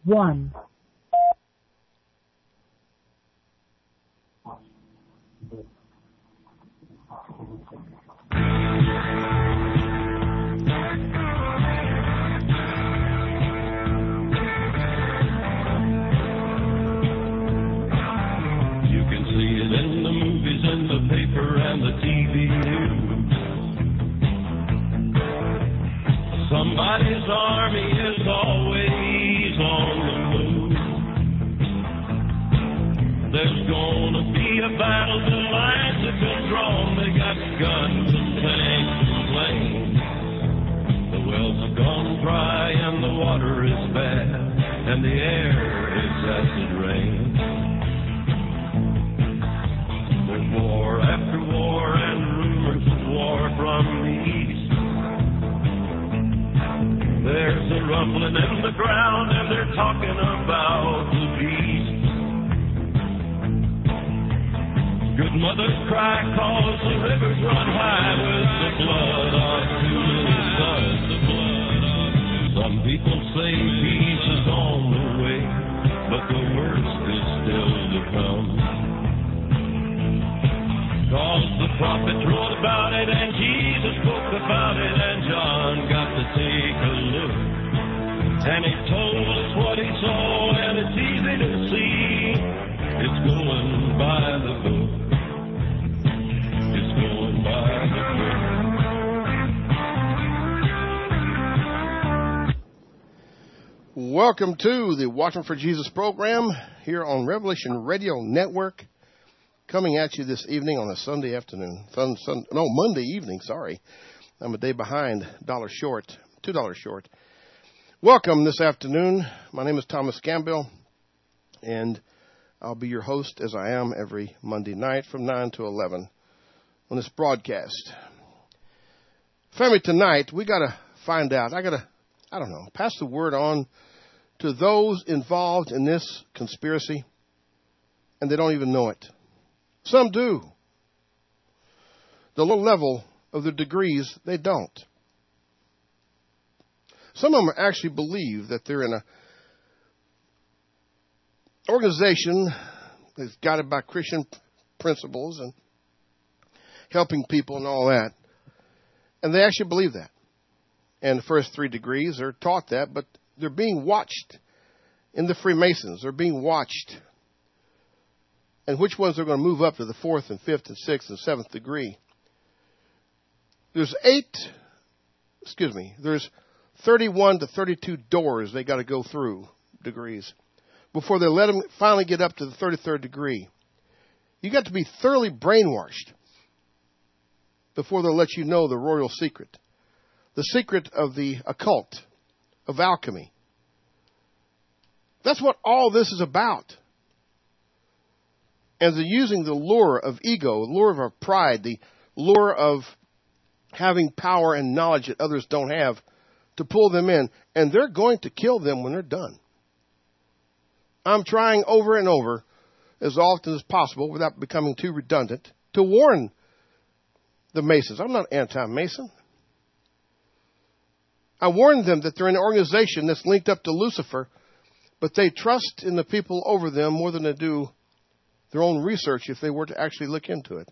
1. You can see it in the movies and the paper and the TV news. Somebody's army is always on the move. There's gonna be a battle, the lines have been drawn. They got guns and tanks and planes. The wells have gone dry and the water is bad and the air is acid rain. There's war after war and rumors of war from the east. There's a rumbling in the ground and they're talking about the beast. Good mothers cry cause the rivers run high with the blood of two little sons. Some people say peace is on the way, but the worst is still to come. Cause the prophets wrote about it and Jesus spoke about it and John got to take a look. And he told us what he saw and it's easy to see. It's going by the book. It's going by the book. Welcome to the Watching for Jesus program here on Revelation Radio Network. Coming at you this evening on a Sunday afternoon. Monday evening, sorry. I'm a day behind, $2 short. Welcome this afternoon. My name is Thomas Campbell, and I'll be your host as I am every Monday night from 9 to 11 on this broadcast. Family, tonight we got to find out. Pass the word on to those involved in this conspiracy, and they don't even know it. Some do. The low level of their degrees, they don't. Some of them actually believe that they're in an organization that's guided by Christian principles and helping people and all that. And they actually believe that. And the first 3 degrees are taught that, but they're being watched in the Freemasons. They're being watched. And which ones are going to move up to the 4th and 5th and 6th and 7th degree. There's 31 to 32 doors they got to go through, degrees, before they let them finally get up to the 33rd degree. You got to be thoroughly brainwashed before they'll let you know the royal secret. The secret of the occult, of alchemy. That's what all this is about. And they're using the lure of ego, the lure of our pride, the lure of having power and knowledge that others don't have to pull them in. And they're going to kill them when they're done. I'm trying over and over, as often as possible, without becoming too redundant, to warn the Masons. I'm not anti-Mason. I warned them that they're in an organization that's linked up to Lucifer, but they trust in the people over them more than they do their own research if they were to actually look into it.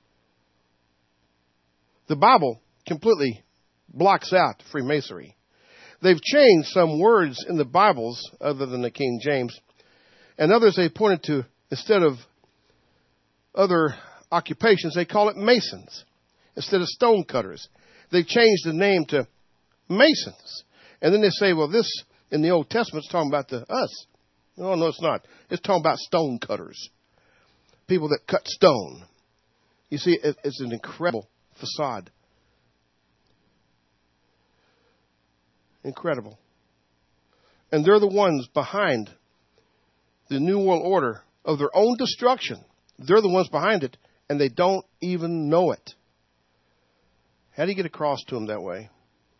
The Bible completely blocks out Freemasonry. They've changed some words in the Bibles other than the King James, and others they pointed to, instead of other occupations, they call it Masons instead of stone cutters. They've changed the name to Masons. And then they say, well, this in the Old Testament is talking about us. No, it's not. It's talking about stone cutters. People that cut stone. You see, it's an incredible facade. Incredible. And they're the ones behind the New World Order of their own destruction. They're the ones behind it, and they don't even know it. How do you get across to them that way?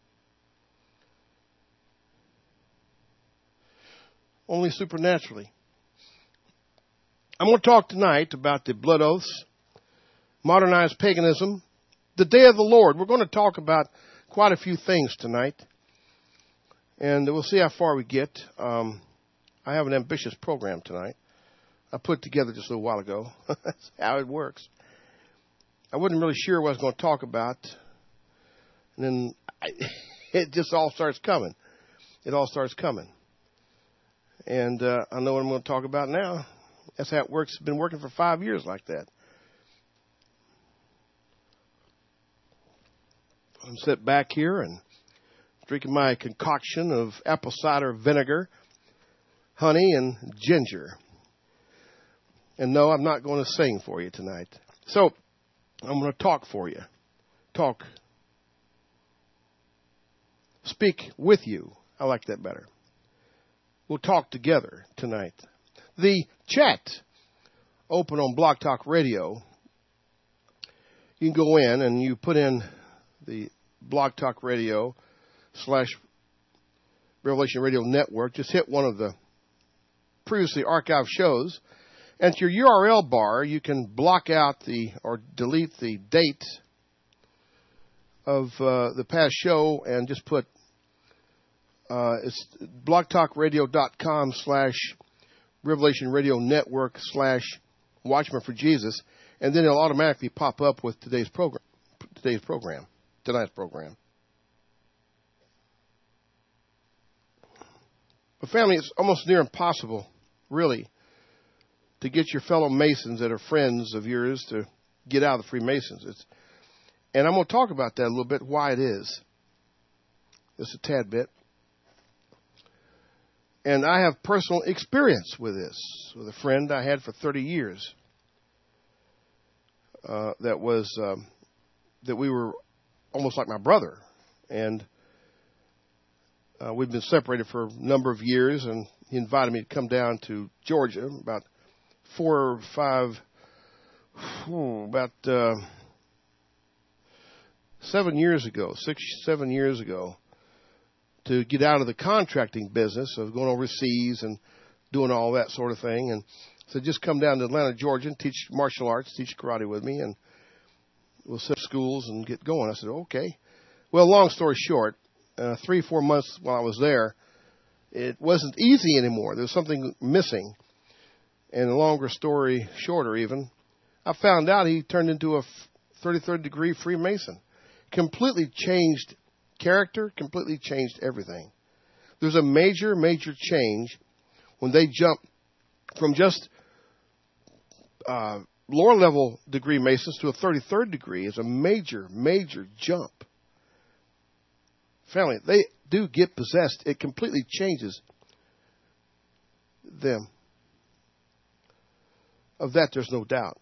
Only supernaturally. I'm going to talk tonight about the blood oaths, modernized paganism, the day of the Lord. We're going to talk about quite a few things tonight, and we'll see how far we get. I have an ambitious program tonight. I put it together just a little while ago. That's how it works. I wasn't really sure what I was going to talk about. And then it just all starts coming. It all starts coming. And I know what I'm going to talk about now. That's how it works. It's been working for 5 years like that. I'm sitting back here and drinking my concoction of apple cider vinegar, honey, and ginger. And no, I'm not going to sing for you tonight. So I'm going to talk for you. Talk. Speak with you. I like that better. We'll talk together tonight. The chat open on Blog Talk Radio. You can go in and you put in the Blog Talk Radio / Revelation Radio Network. Just hit one of the previously archived shows. And to your URL bar, you can block out or delete the date of the past show and just put it's blogtalkradio.com / Revelation Radio Network / Watchman for Jesus, and then it'll automatically pop up with tonight's program. But family, it's almost near impossible, really, to get your fellow Masons that are friends of yours to get out of the Freemasons. And I'm going to talk about that a little bit, why it is. Just a tad bit. And I have personal experience with this, with a friend I had for 30 years. That we were almost like my brother. And we'd been separated for a number of years, and he invited me to come down to Georgia about 7 years ago, 6-7 years ago, to get out of the contracting business of going overseas and doing all that sort of thing. And so just come down to Atlanta, Georgia, and teach martial arts, teach karate with me, and we'll set up schools and get going. I said, okay. Well, long story short, 3-4 months while I was there, it wasn't easy anymore. There was something missing. And a longer story shorter even, I found out he turned into a 33rd degree Freemason. Completely changed character, completely changed everything. There's a major, major change when they jump from just lower level degree Masons to a 33rd degree. Is a major, major jump. Family, they do get possessed. It completely changes them. Of that, there's no doubt.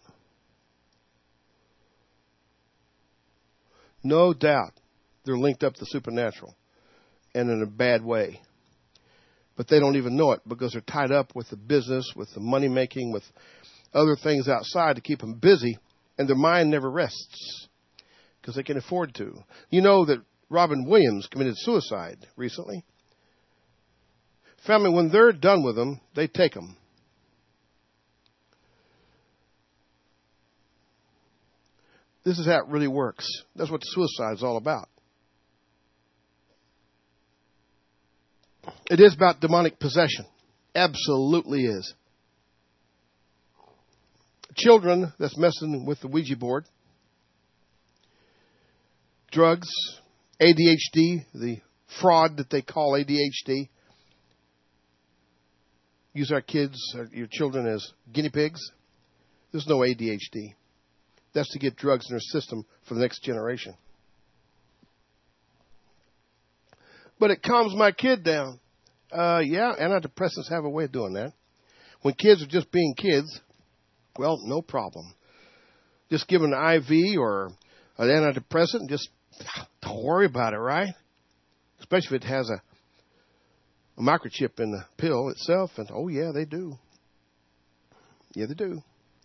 No doubt they're linked up to the supernatural, and in a bad way. But they don't even know it because they're tied up with the business, with the money making, with other things outside to keep them busy, and their mind never rests because they can afford to. You know that Robin Williams committed suicide recently. Family, when they're done with them, they take them. This is how it really works. That's what suicide is all about. It is about demonic possession. Absolutely is. Children that's messing with the Ouija board. Drugs. ADHD. The fraud that they call ADHD. Use our kids, your children as guinea pigs. There's no ADHD. That's to get drugs in their system for the next generation. But it calms my kid down. Yeah, antidepressants have a way of doing that. When kids are just being kids, well, no problem. Just give an IV or an antidepressant and just don't worry about it, right? Especially if it has a microchip in the pill itself. And oh, yeah, they do. Yeah, they do.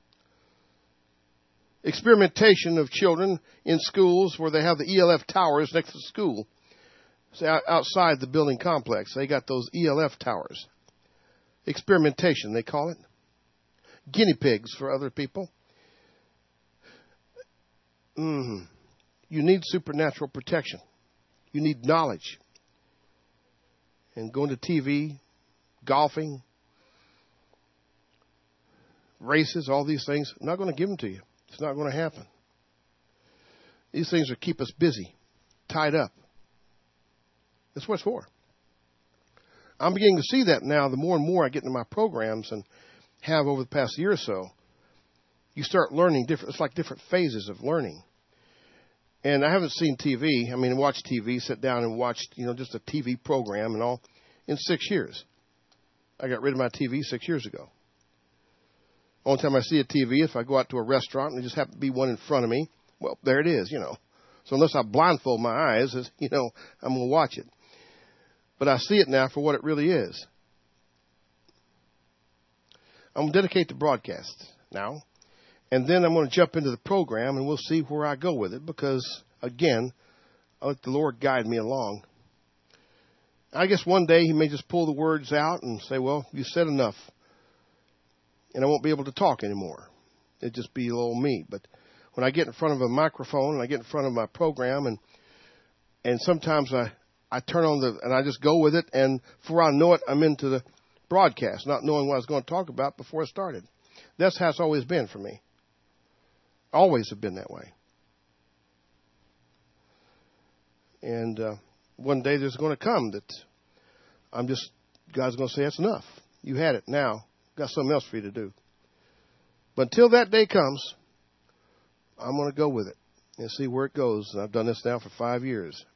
Experimentation of children in schools where they have the ELF towers next to the school. So outside the building complex, they got those ELF towers. Experimentation, they call it. Guinea pigs for other people. You need supernatural protection. You need knowledge. And going to TV, golfing, races, all these things. I'm not going to give them to you. It's not going to happen. These things are keep us busy, tied up. That's what it's for. I'm beginning to see that now. The more and more I get into my programs and have over the past year or so, you start learning different. It's like different phases of learning. And I haven't seen TV. I mean, watch TV, sit down and watch, just a TV program and all in 6 years. I got rid of my TV 6 years ago. Only time I see a TV, if I go out to a restaurant and there just happen to be one in front of me, well, there it is, So unless I blindfold my eyes, I'm going to watch it. But I see it now for what it really is. I'm going to dedicate the broadcast now. And then I'm going to jump into the program and we'll see where I go with it because, again, I let the Lord guide me along. I guess one day He may just pull the words out and say, well, you said enough. And I won't be able to talk anymore. It'll just be little me. But when I get in front of a microphone and I get in front of my program and sometimes I turn on and I just go with it. And before I know it, I'm into the broadcast, not knowing what I was going to talk about before I started. That's how it's always been for me. Always have been that way. And one day there's going to come that God's going to say, that's enough. You had it now. Got something else for you to do. But until that day comes, I'm going to go with it and see where it goes. And I've done this now for 5 years.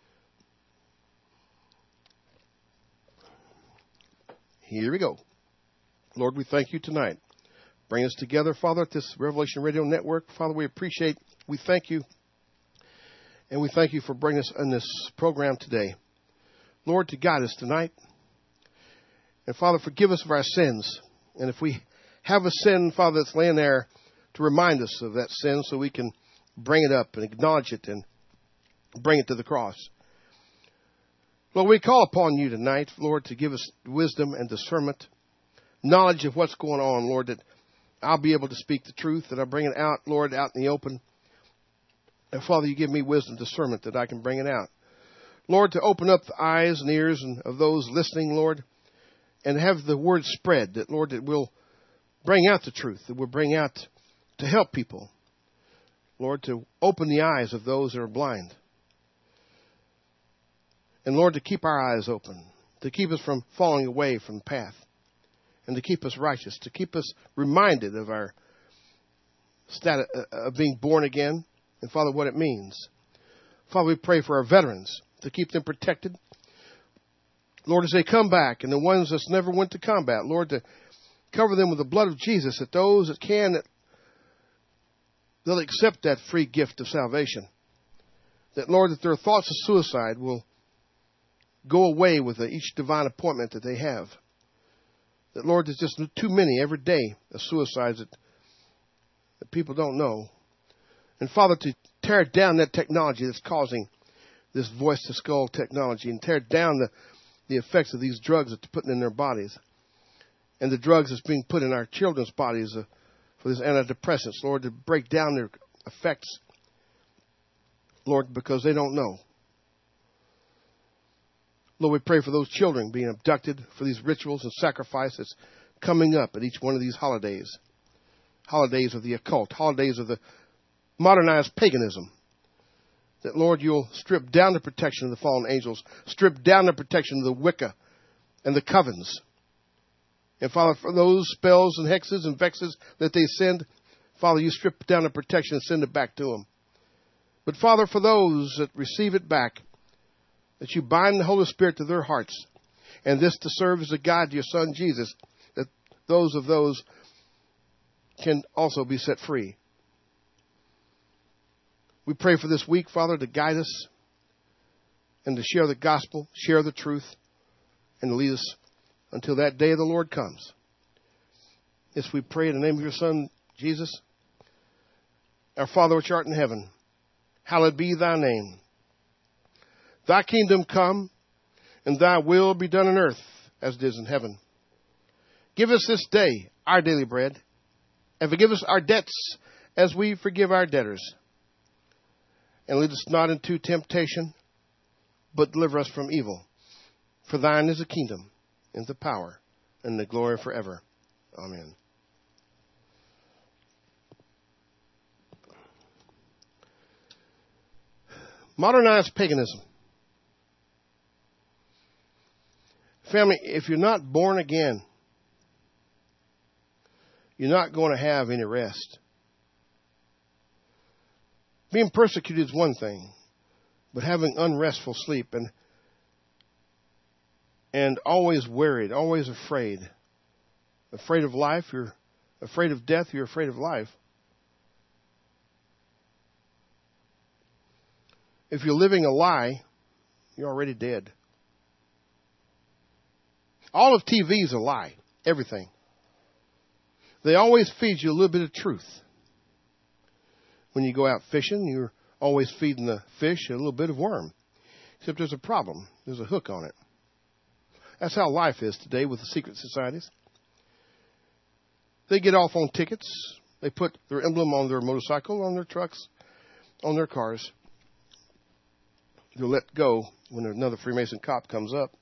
Here we go. Lord, we thank you tonight. Bring us together, Father, at this Revelation Radio Network. Father, we thank you. And we thank you for bringing us in this program today. Lord, to guide us tonight. And Father, forgive us of our sins. And if we have a sin, Father, that's laying there, to remind us of that sin so we can bring it up and acknowledge it and bring it to the cross. Lord, we call upon you tonight, Lord, to give us wisdom and discernment, knowledge of what's going on, Lord, that I'll be able to speak the truth, that I'll bring it out, Lord, out in the open. And Father, you give me wisdom, discernment, that I can bring it out. Lord, to open up the eyes and ears of those listening, Lord, and have the word spread, that, Lord, that will bring out the truth, that will bring out to help people. Lord, to open the eyes of those that are blind. And, Lord, to keep our eyes open, to keep us from falling away from the path, and to keep us righteous, to keep us reminded of our status of being born again, and, Father, what it means. Father, we pray for our veterans, to keep them protected. Lord, as they come back, and the ones that never went to combat, Lord, to cover them with the blood of Jesus, that those that can, they'll accept that free gift of salvation. That, Lord, that their thoughts of suicide will go away with each divine appointment that they have. That, Lord, there's just too many every day of suicides that people don't know. And, Father, to tear down that technology that's causing this voice-to-skull technology and tear down the effects of these drugs that they're putting in their bodies and the drugs that's being put in our children's bodies for these antidepressants, Lord, to break down their effects, Lord, because they don't know. Lord, we pray for those children being abducted, for these rituals and sacrifices coming up at each one of these holidays. Holidays of the occult, holidays of the modernized paganism. That, Lord, you'll strip down the protection of the fallen angels, strip down the protection of the Wicca and the covens. And, Father, for those spells and hexes and vexes that they send, Father, you strip down the protection and send it back to them. But, Father, for those that receive it back, that you bind the Holy Spirit to their hearts, and this to serve as a guide to your Son, Jesus, that those can also be set free. We pray for this week, Father, to guide us and to share the gospel, share the truth, and to lead us until that day of the Lord comes. This we pray in the name of your Son, Jesus. Our Father which art in heaven, hallowed be thy name. Thy kingdom come, and thy will be done on earth as it is in heaven. Give us this day our daily bread, and forgive us our debts as we forgive our debtors. And lead us not into temptation, but deliver us from evil. For thine is the kingdom, and the power, and the glory forever. Amen. Modernized paganism. Family, if you're not born again, you're not going to have any rest. Being persecuted is one thing, but having unrestful sleep and always worried, always afraid. Afraid of life, you're afraid of death, you're afraid of life. If you're living a lie, you're already dead. All of TV is a lie. Everything. They always feed you a little bit of truth. When you go out fishing, you're always feeding the fish a little bit of worm. Except there's a problem. There's a hook on it. That's how life is today with the secret societies. They get off on tickets. They put their emblem on their motorcycle, on their trucks, on their cars. They'll let go when another Freemason cop comes up.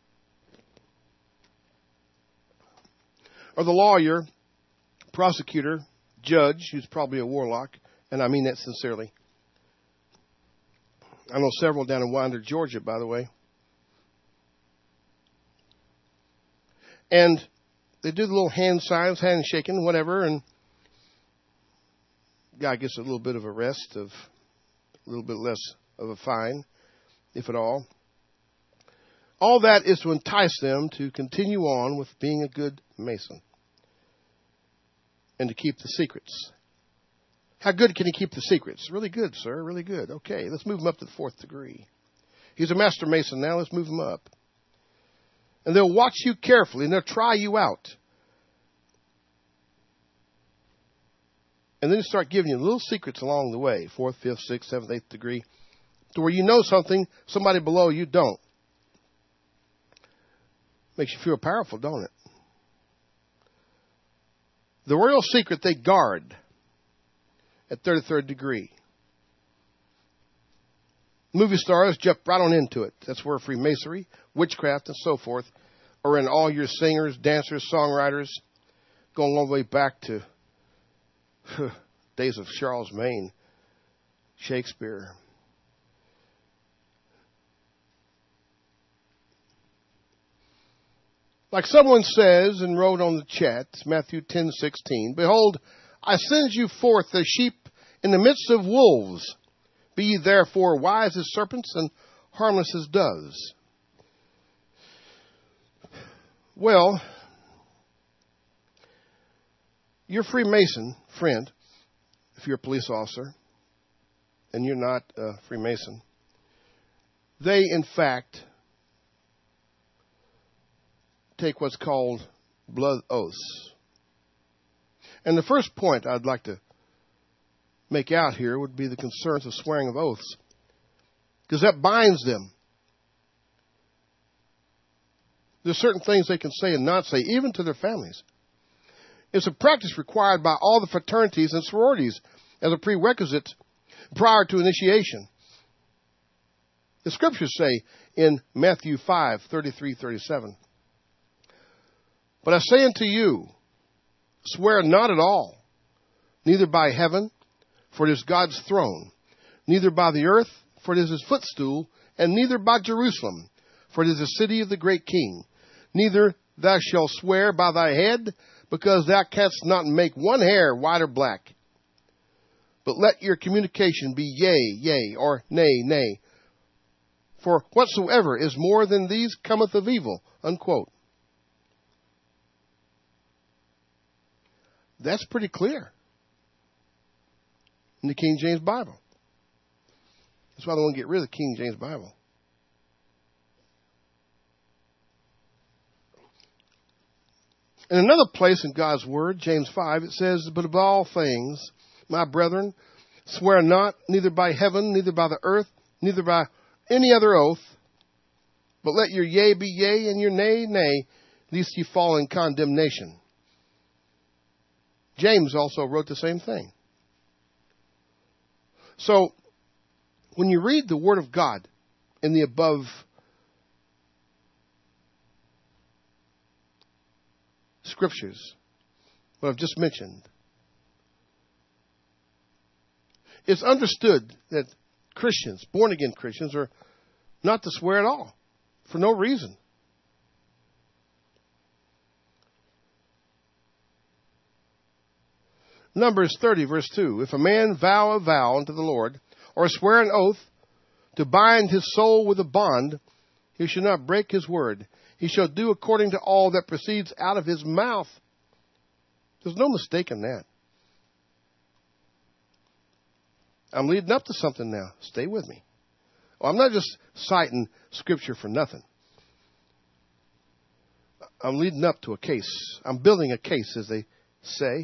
Or the lawyer, prosecutor, judge, who's probably a warlock, and I mean that sincerely. I know several down in Winder, Georgia, by the way. And they do the little hand signs, hand shaking, whatever, and guy gets a little bit of a rest, of a little bit less of a fine, if at all. All that is to entice them to continue on with being a good Mason and to keep the secrets. How good can he keep the secrets? Really good, sir. Really good. Okay, let's move him up to the 4th degree. He's a master Mason now. Let's move him up. And they'll watch you carefully and they'll try you out. And then they start giving you little secrets along the way. 4th, 5th, 6th, 7th, 8th degree. To where you know something, somebody below you don't. Makes you feel powerful, don't it? The royal secret they guard at 33rd degree. Movie stars jump right on into it. That's where Freemasonry, witchcraft, and so forth are in all your singers, dancers, songwriters, going all the way back to days of Charlemagne, Shakespeare. Like someone says and wrote on the chat, Matthew 10:16, "Behold, I send you forth as sheep in the midst of wolves. Be ye therefore wise as serpents and harmless as doves." Well, your Freemason friend, if you're a police officer and you're not a Freemason, they in fact take what's called blood oaths. And the first point I'd like to make out here would be the concerns of swearing of oaths, because that binds them. There's certain things they can say and not say, even to their families. It's a practice required by all the fraternities and sororities as a prerequisite prior to initiation. The scriptures say in Matthew 5:33-37, "But I say unto you, swear not at all, neither by heaven, for it is God's throne, neither by the earth, for it is his footstool, and neither by Jerusalem, for it is the city of the great king. Neither thou shalt swear by thy head, because thou canst not make one hair white or black. But let your communication be yea, yea, or nay, nay. For whatsoever is more than these cometh of evil." Unquote. That's pretty clear in the King James Bible. That's why they want to get rid of the King James Bible. In another place in God's Word, James 5, it says, "But of all things, my brethren, swear not, neither by heaven, neither by the earth, neither by any other oath, but let your yea be yea, and your nay, nay, lest ye fall in condemnation." James also wrote the same thing. So, when you read the Word of God in the above scriptures, what I've just mentioned, it's understood that Christians, born-again Christians, are not to swear at all, for no reason. Numbers 30, verse 2. If a man vow a vow unto the Lord, or swear an oath to bind his soul with a bond, he shall not break his word. He shall do according to all that proceeds out of his mouth. There's no mistake in that. I'm leading up to something now. Stay with me. Well, I'm not just citing Scripture for nothing. I'm leading up to a case. I'm building a case, as they say.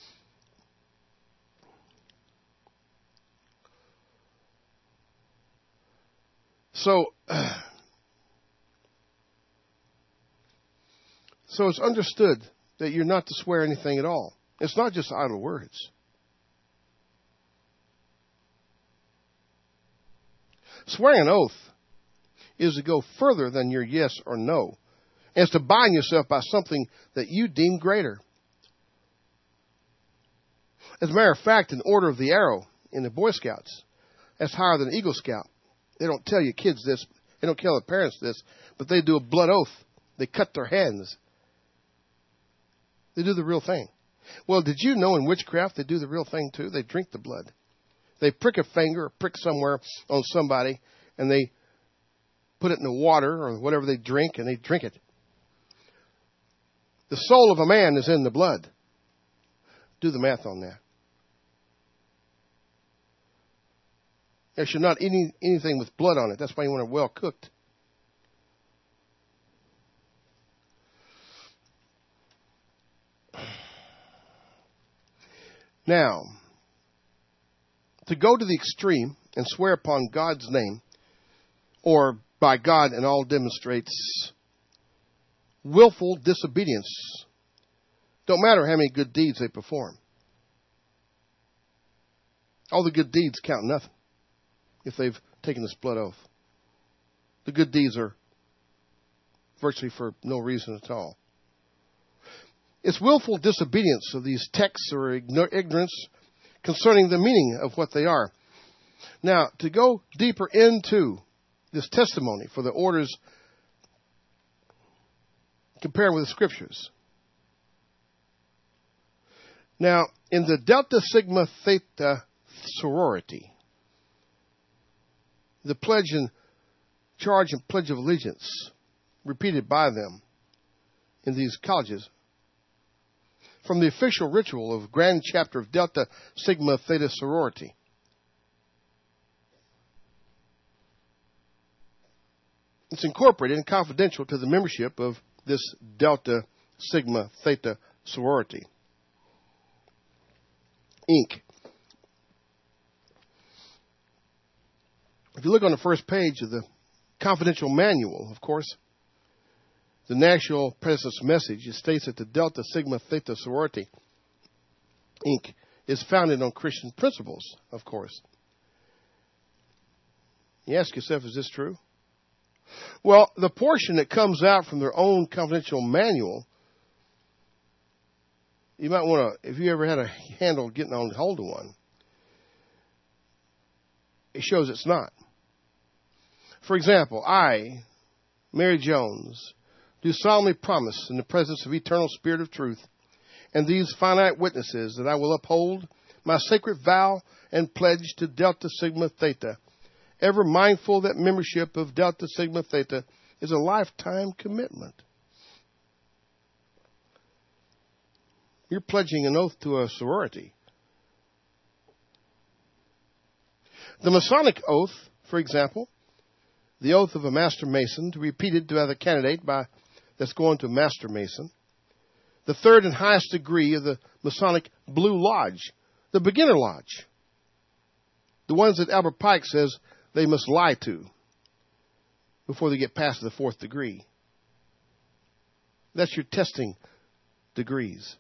So it's understood that you're not to swear anything at all. It's not just idle words. Swearing an oath is to go further than your yes or no. And it's to bind yourself by something that you deem greater. As a matter of fact, in Order of the Arrow in the Boy Scouts, that's higher than Eagle Scout. They don't tell your kids this. They don't tell their parents this. But they do a blood oath. They cut their hands. They do the real thing. Well, did you know in witchcraft they do the real thing too? They drink the blood. They prick a finger or prick somewhere on somebody, and they put it in the water or whatever they drink, and they drink it. The soul of a man is in the blood. Do the math on that. There should not eat anything with blood on it. That's why you want it well cooked. Now, to go to the extreme and swear upon God's name, or by God and all, demonstrates willful disobedience. Don't matter how many good deeds they perform. All the good deeds count nothing if they've taken this blood oath. The good deeds are virtually for no reason at all. It's willful disobedience of these texts or ignorance concerning the meaning of what they are. Now, to go deeper into this testimony for the orders compared with the Scriptures. Now, in the Delta Sigma Theta sorority, the pledge and charge and pledge of allegiance repeated by them in these colleges, from the official ritual of Grand Chapter of Delta Sigma Theta sorority. It's incorporated and confidential to the membership of this Delta Sigma Theta sorority, Inc. If you look on the first page of the confidential manual, of course, the National President's Message, it states that the Delta Sigma Theta sorority, Inc. is founded on Christian principles, of course. You ask yourself, is this true? Well, the portion that comes out from their own confidential manual, you might want to, if you ever had a handle getting on hold of one, it shows it's not. For example, I, Mary Jones, do solemnly promise in the presence of eternal Spirit of truth and these finite witnesses that I will uphold my sacred vow and pledge to Delta Sigma Theta, ever mindful that membership of Delta Sigma Theta is a lifetime commitment. You're pledging an oath to a sorority. The Masonic oath, for example, the oath of a Master Mason, to be repeated to other candidate that's going to Master Mason. The third and highest degree of the Masonic Blue Lodge, the Beginner Lodge. The ones that Albert Pike says they must lie to before they get past the fourth degree. That's your testing degrees.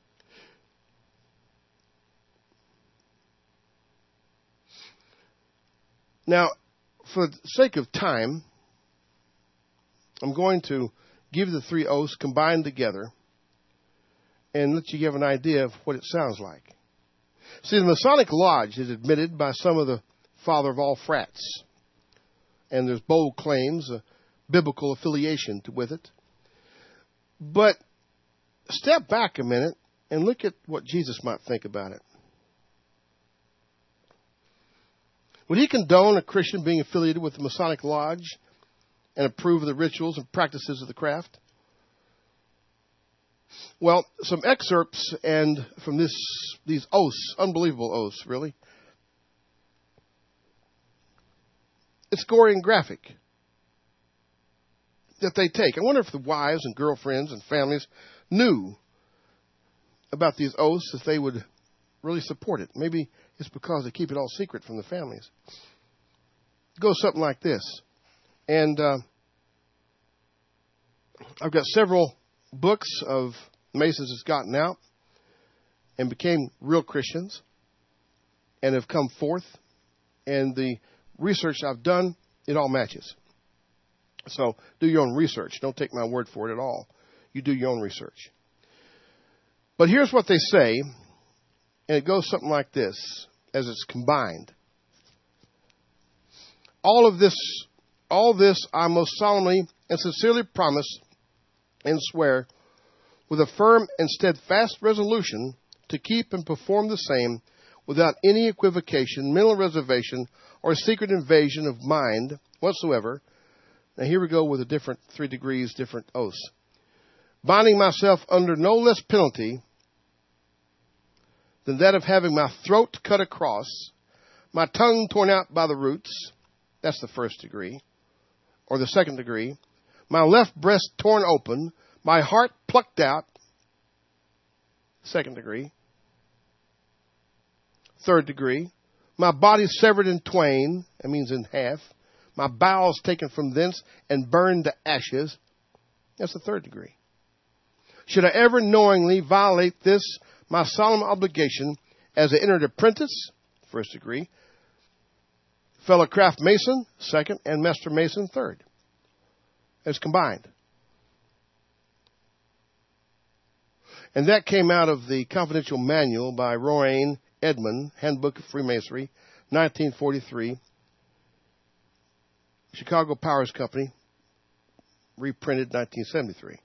Now, for the sake of time, I'm going to give the three oaths combined together and let you give an idea of what it sounds like. See, the Masonic Lodge is admitted by some of the father of all frats. And there's bold claims, a biblical affiliation with it. But step back a minute and look at what Jesus might think about it. Would he condone a Christian being affiliated with the Masonic Lodge and approve of the rituals and practices of the craft? Well, some excerpts and from these oaths, unbelievable oaths, really. It's gory and graphic that they take. I wonder if the wives and girlfriends and families knew about these oaths, if they would really support it. Maybe it's because they keep it all secret from the families. It goes something like this. And I've got several books of Masons that's gotten out and became real Christians and have come forth. And the research I've done, it all matches. So do your own research. Don't take my word for it at all. You do your own research. But here's what they say, and it goes something like this, as it's combined. All this I most solemnly and sincerely promise and swear with a firm and steadfast resolution to keep and perform the same without any equivocation, mental reservation, or secret invasion of mind whatsoever. Now here we go with a different 3 degrees, different oaths. Binding myself under no less penalty than that of having my throat cut across, my tongue torn out by the roots, that's the 1st degree, or the 2nd degree, my left breast torn open, my heart plucked out, 2nd degree, 3rd degree, my body severed in twain, that means in half, my bowels taken from thence and burned to ashes, that's the 3rd degree. Should I ever knowingly violate this, my solemn obligation as an entered apprentice, 1st degree, fellow craft mason, 2nd, and master mason, 3rd. It's combined. And that came out of the confidential manual by Rowan Edmund, Handbook of Freemasonry, 1943, Chicago Powers Company, reprinted 1973.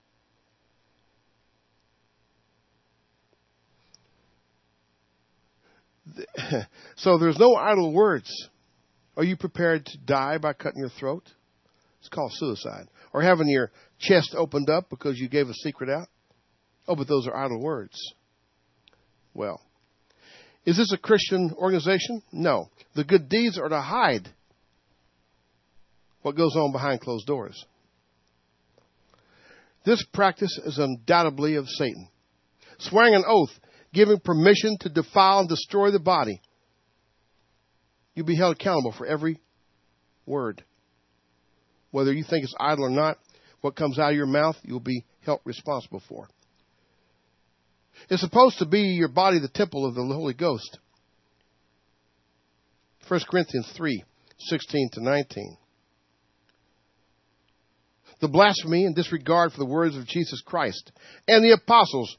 So there's no idle words. Are you prepared to die by cutting your throat? It's called suicide. Or having your chest opened up because you gave a secret out? Oh, but those are idle words. Well, is this a Christian organization? No. The good deeds are to hide what goes on behind closed doors. This practice is undoubtedly of Satan. Swearing an oath, giving permission to defile and destroy the body. You'll be held accountable for every word. Whether you think it's idle or not, what comes out of your mouth, you'll be held responsible for. It's supposed to be your body the temple of the Holy Ghost. 1 Corinthians 3, 16 to 19. The blasphemy and disregard for the words of Jesus Christ and the apostles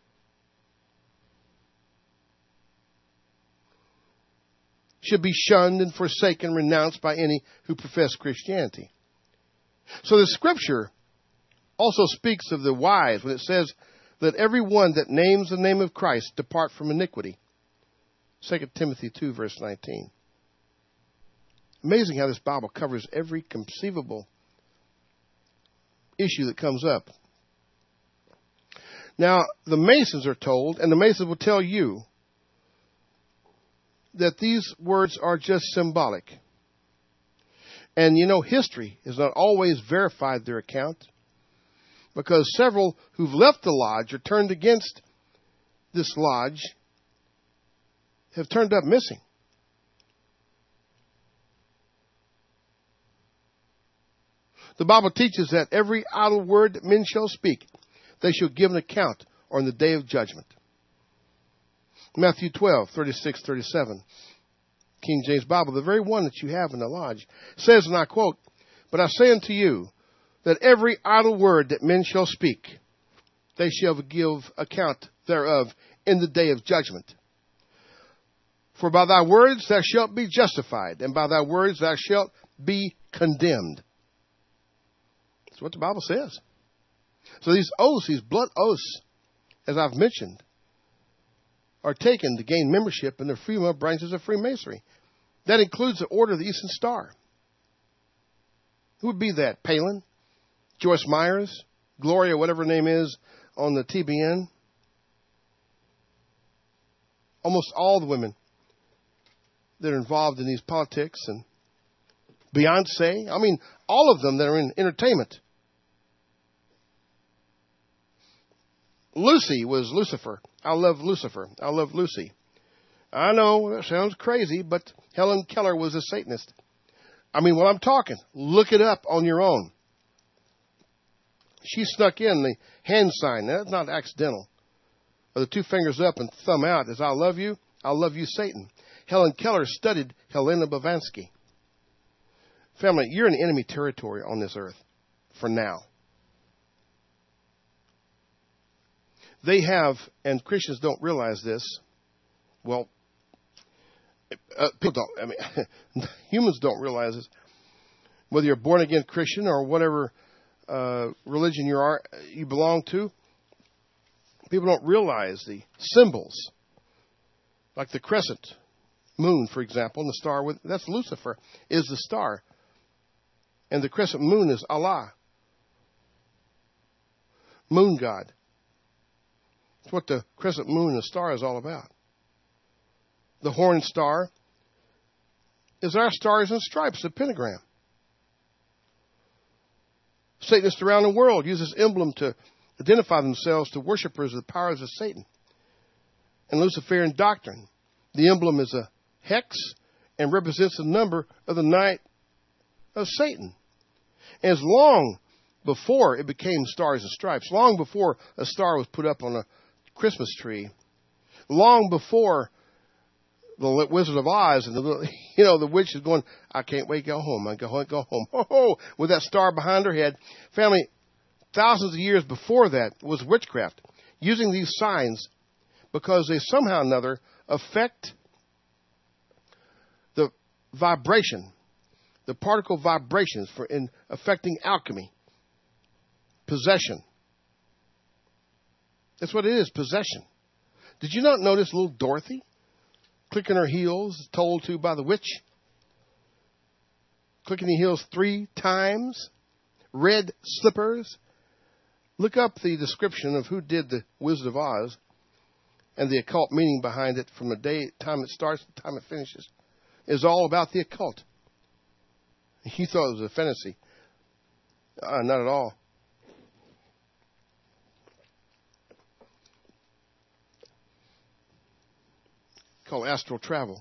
should be shunned and forsaken, renounced by any who profess Christianity. So the scripture also speaks of the wise when it says, let every one that names the name of Christ depart from iniquity. 2 Timothy 2, verse 19. Amazing how this Bible covers every conceivable issue that comes up. Now, the Masons are told, and the Masons will tell you, that these words are just symbolic. And you know, history has not always verified their account, because several who've left the lodge or turned against this lodge have turned up missing. The Bible teaches that every idle word that men shall speak, they shall give an account on the day of judgment. Matthew 12, 36, 37. King James Bible, the very one that you have in the lodge, says, and I quote, but I say unto you, that every idle word that men shall speak, they shall give account thereof in the day of judgment. For by thy words thou shalt be justified, and by thy words thou shalt be condemned. That's what the Bible says. So these oaths, these blood oaths, as I've mentioned, are taken to gain membership in the female branches of Freemasonry. That includes the Order of the Eastern Star. Who would be that? Palin? Joyce Myers? Gloria, whatever her name is, on the TBN? Almost all the women that are involved in these politics, and Beyonce. I mean, all of them that are in entertainment. Lucy was Lucifer. I love Lucifer. I love Lucy. I know that sounds crazy, but Helen Keller was a Satanist. I mean, while I'm talking, look it up on your own. She snuck in the hand sign. That's not accidental. Or the two fingers up and thumb out is I love you, Satan. Helen Keller studied Helena Blavatsky. Family, you're in enemy territory on this earth for now. They have, and Christians don't realize this, well, people don't, I mean, humans don't realize this. Whether you're a born-again Christian or whatever religion you belong to, people don't realize the symbols, like the crescent moon, for example, and the star, that's Lucifer, is the star. And the crescent moon is Allah, moon god. That's what the crescent moon and the star is all about. The horn star is our stars and stripes, the pentagram. Satanists around the world use this emblem to identify themselves to worshipers of the powers of Satan and Luciferian doctrine. The emblem is a hex and represents the number of the night of Satan. As long before it became stars and stripes, long before a star was put up on a Christmas tree, long before the Wizard of Oz and the witch is going, I can't wait to go home. I go home. Oh, with that star behind her head. Family, thousands of years before that was witchcraft, using these signs because they somehow or another affect the vibration, the particle vibrations in affecting alchemy, possession. That's what it is, possession. Did you not notice little Dorothy clicking her heels, told to by the witch? Clicking the heels 3 times, red slippers. Look up the description of who did the Wizard of Oz and the occult meaning behind it from the time it starts to the time it finishes. It's all about the occult. You thought it was a fantasy. Not at all. Called astral travel.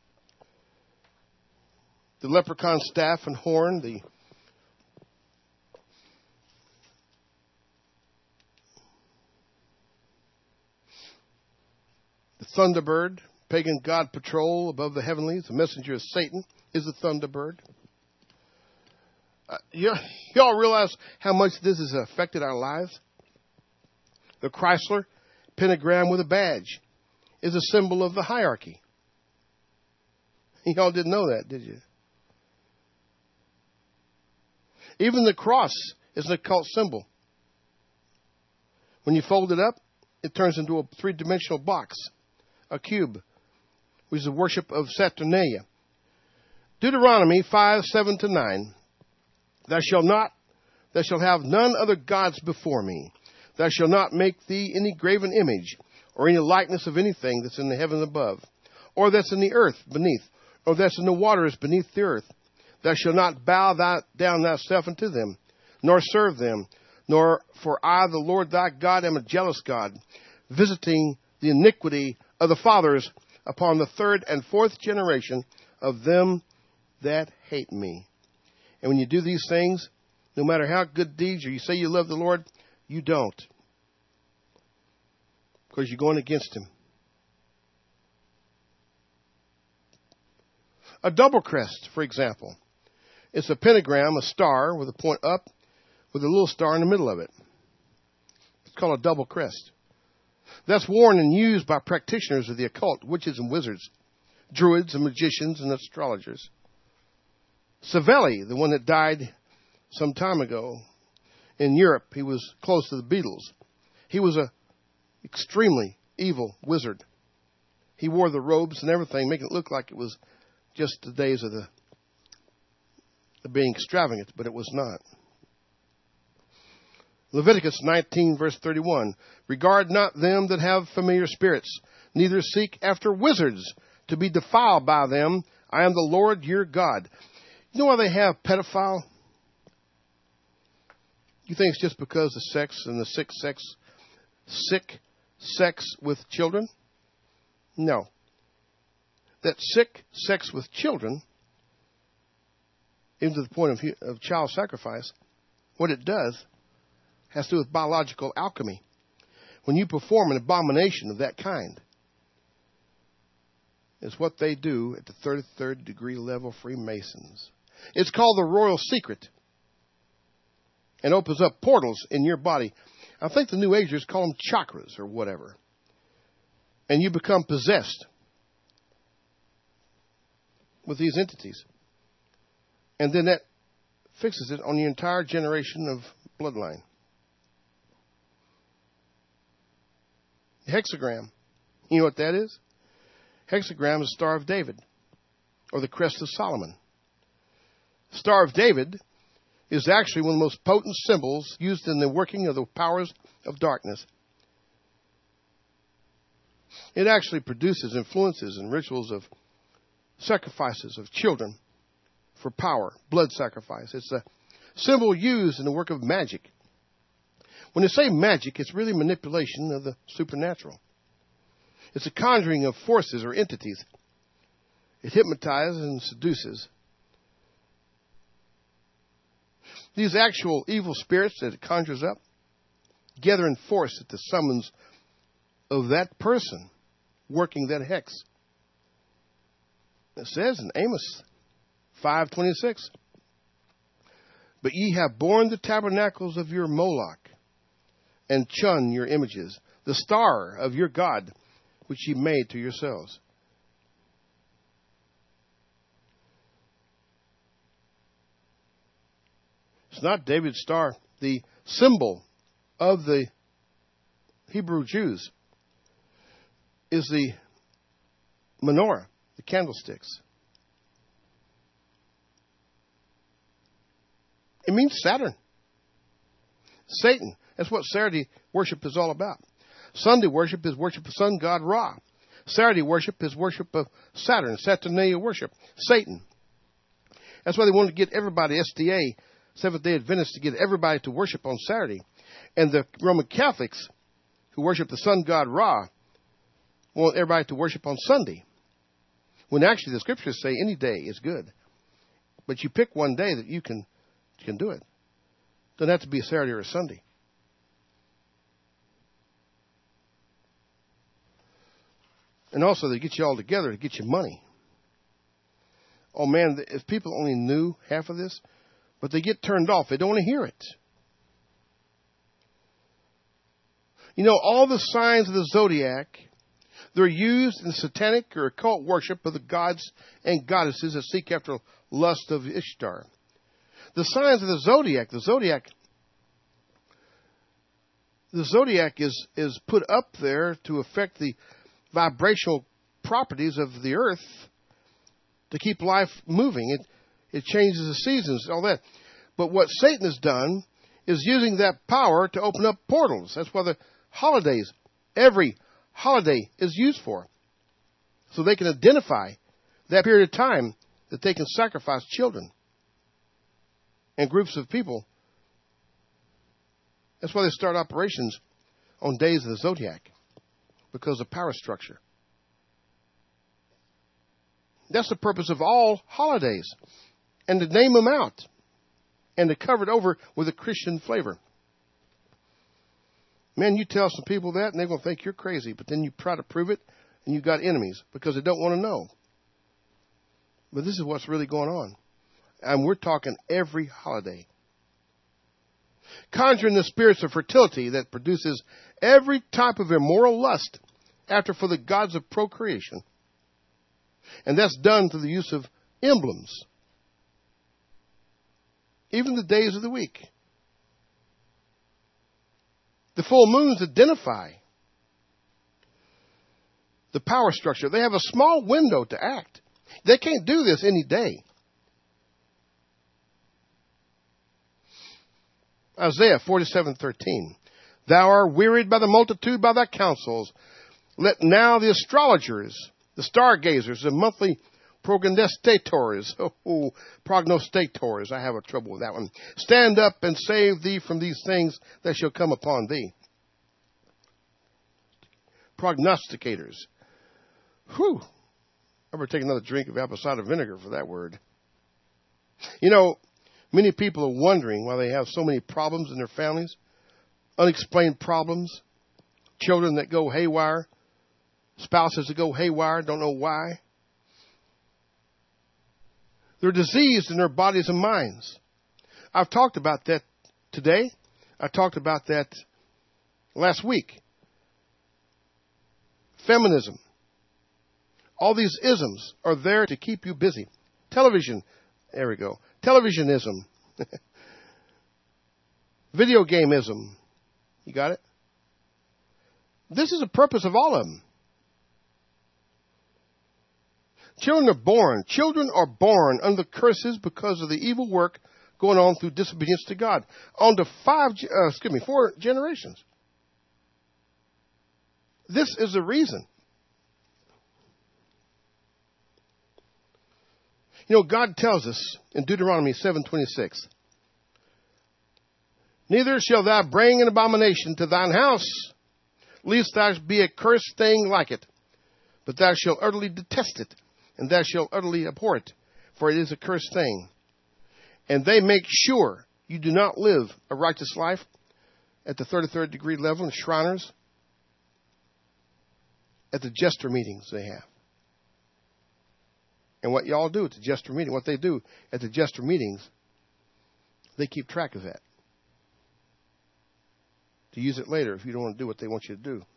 The leprechaun staff and horn, the thunderbird, pagan god patrol above the heavenlies, the messenger of Satan is the thunderbird. Y'all realize how much this has affected our lives? The Chrysler pentagram with a badge is a symbol of the hierarchy. Y'all didn't know that, did you? Even the cross is an occult symbol. When you fold it up, it turns into a 3-dimensional box, a cube, which is the worship of Saturnalia. Deuteronomy 5:7-9. Thou shalt have none other gods before me. Thou shalt not make thee any graven image, or any likeness of anything that's in the heaven above, or that's in the earth beneath, or that's in the waters beneath the earth. Thou shalt not bow down thyself unto them, nor serve them, nor for I, the Lord thy God, am a jealous God, visiting the iniquity of the fathers upon the 3rd and 4th generation of them that hate me. And when you do these things, no matter how good deeds, or you say you love the Lord, you don't. Because you're going against him. A double crest, for example. It's a pentagram, a star with a point up, with a little star in the middle of it. It's called a double crest. That's worn and used by practitioners of the occult, witches and wizards, druids and magicians and astrologers. Savelli, the one that died some time ago in Europe, he was close to the Beatles. He was an extremely evil wizard. He wore the robes and everything, making it look like it was just the days of being extravagant, but it was not. Leviticus 19, verse 31. Regard not them that have familiar spirits, neither seek after wizards to be defiled by them. I am the Lord your God. You know why they have pedophile? You think it's just because the sex and the sick sex with children? No. That sick sex with children, even to the point of child sacrifice, what it does has to do with biological alchemy. When you perform an abomination of that kind, it's what they do at the 33rd degree level Freemasons. It's called the royal secret. And opens up portals in your body. I think the New Agers call them chakras or whatever. And you become possessed with these entities. And then that fixes it on the entire generation of bloodline. Hexagram. You know what that is? Hexagram is the Star of David, or the Crest of Solomon. Star of David is actually one of the most potent symbols used in the working of the powers of darkness. It actually produces influences and rituals of sacrifices of children for power, blood sacrifice. It's a symbol used in the work of magic. When they say magic, it's really manipulation of the supernatural. It's a conjuring of forces or entities. It hypnotizes and seduces. These actual evil spirits that it conjures up gather in force at the summons of that person working that hex. It says in Amos 5:26, but ye have borne the tabernacles of your Moloch, and Chun your images, the star of your God, which ye made to yourselves. It's not David's star. The symbol of the Hebrew Jews is the menorah, the candlesticks. It means Saturn. Satan. That's what Saturday worship is all about. Sunday worship is worship of sun god Ra. Saturday worship is worship of Saturn, Saturnalia worship, Satan. That's why they wanted to get everybody, SDA, Seventh-day Adventists, to get everybody to worship on Saturday. And the Roman Catholics, who worship the sun god Ra, want everybody to worship on Sunday. When actually the scriptures say any day is good. But you pick one day that you can do it. Doesn't have to be a Saturday or a Sunday. And also they get you all together to get you money. Oh man, if people only knew half of this, but they get turned off. They don't want to hear it. You know, all the signs of the zodiac, they're used in satanic or occult worship of the gods and goddesses that seek after lust of Ishtar. The signs of the zodiac is put up there to affect the vibrational properties of the earth to keep life moving. It changes the seasons, all that. But what Satan has done is using that power to open up portals. That's why the holidays, every holiday is used for. So they can identify that period of time that they can sacrifice children and groups of people. That's why they start operations on days of the zodiac, because of power structure. That's the purpose of all holidays, and to name them out and to cover it over with a Christian flavor. Man, you tell some people that and they're going to think you're crazy, but then you try to prove it and you've got enemies because they don't want to know. But this is what's really going on. And we're talking every holiday. Conjuring the spirits of fertility that produces every type of immoral lust after for the gods of procreation. And that's done through the use of emblems. Even the days of the week. The full moons identify the power structure. They have a small window to act. They can't do this any day. Isaiah 47:13. Thou art wearied by the multitude, by thy counsels. Let now the astrologers, the stargazers, the monthly prognostators, prognostators, I have a trouble with that one, stand up and save thee from these things that shall come upon thee. Prognosticators. Whew. I better take another drink of apple cider vinegar for that word. You know, many people are wondering why they have so many problems in their families, unexplained problems, children that go haywire, spouses that go haywire, don't know why. They're diseased in their bodies and minds. I've talked about that today. I talked about that last week. Feminism. All these isms are there to keep you busy. Television. There we go. Televisionism. Video gameism. You got it? This is the purpose of all of them. Children are born under curses because of the evil work going on through disobedience to God. On to 4 generations. This is the reason. You know, God tells us in Deuteronomy 7:26, neither shalt thou bring an abomination to thine house, lest thou be a cursed thing like it. But thou shalt utterly detest it, and thou shalt utterly abhor it, for it is a cursed thing. And they make sure you do not live a righteous life at the 33rd degree level in Shriners, at the jester meetings they have. And what y'all do at the jester meeting, what they do at the jester meetings, they keep track of that. To use it later if you don't want to do what they want you to do.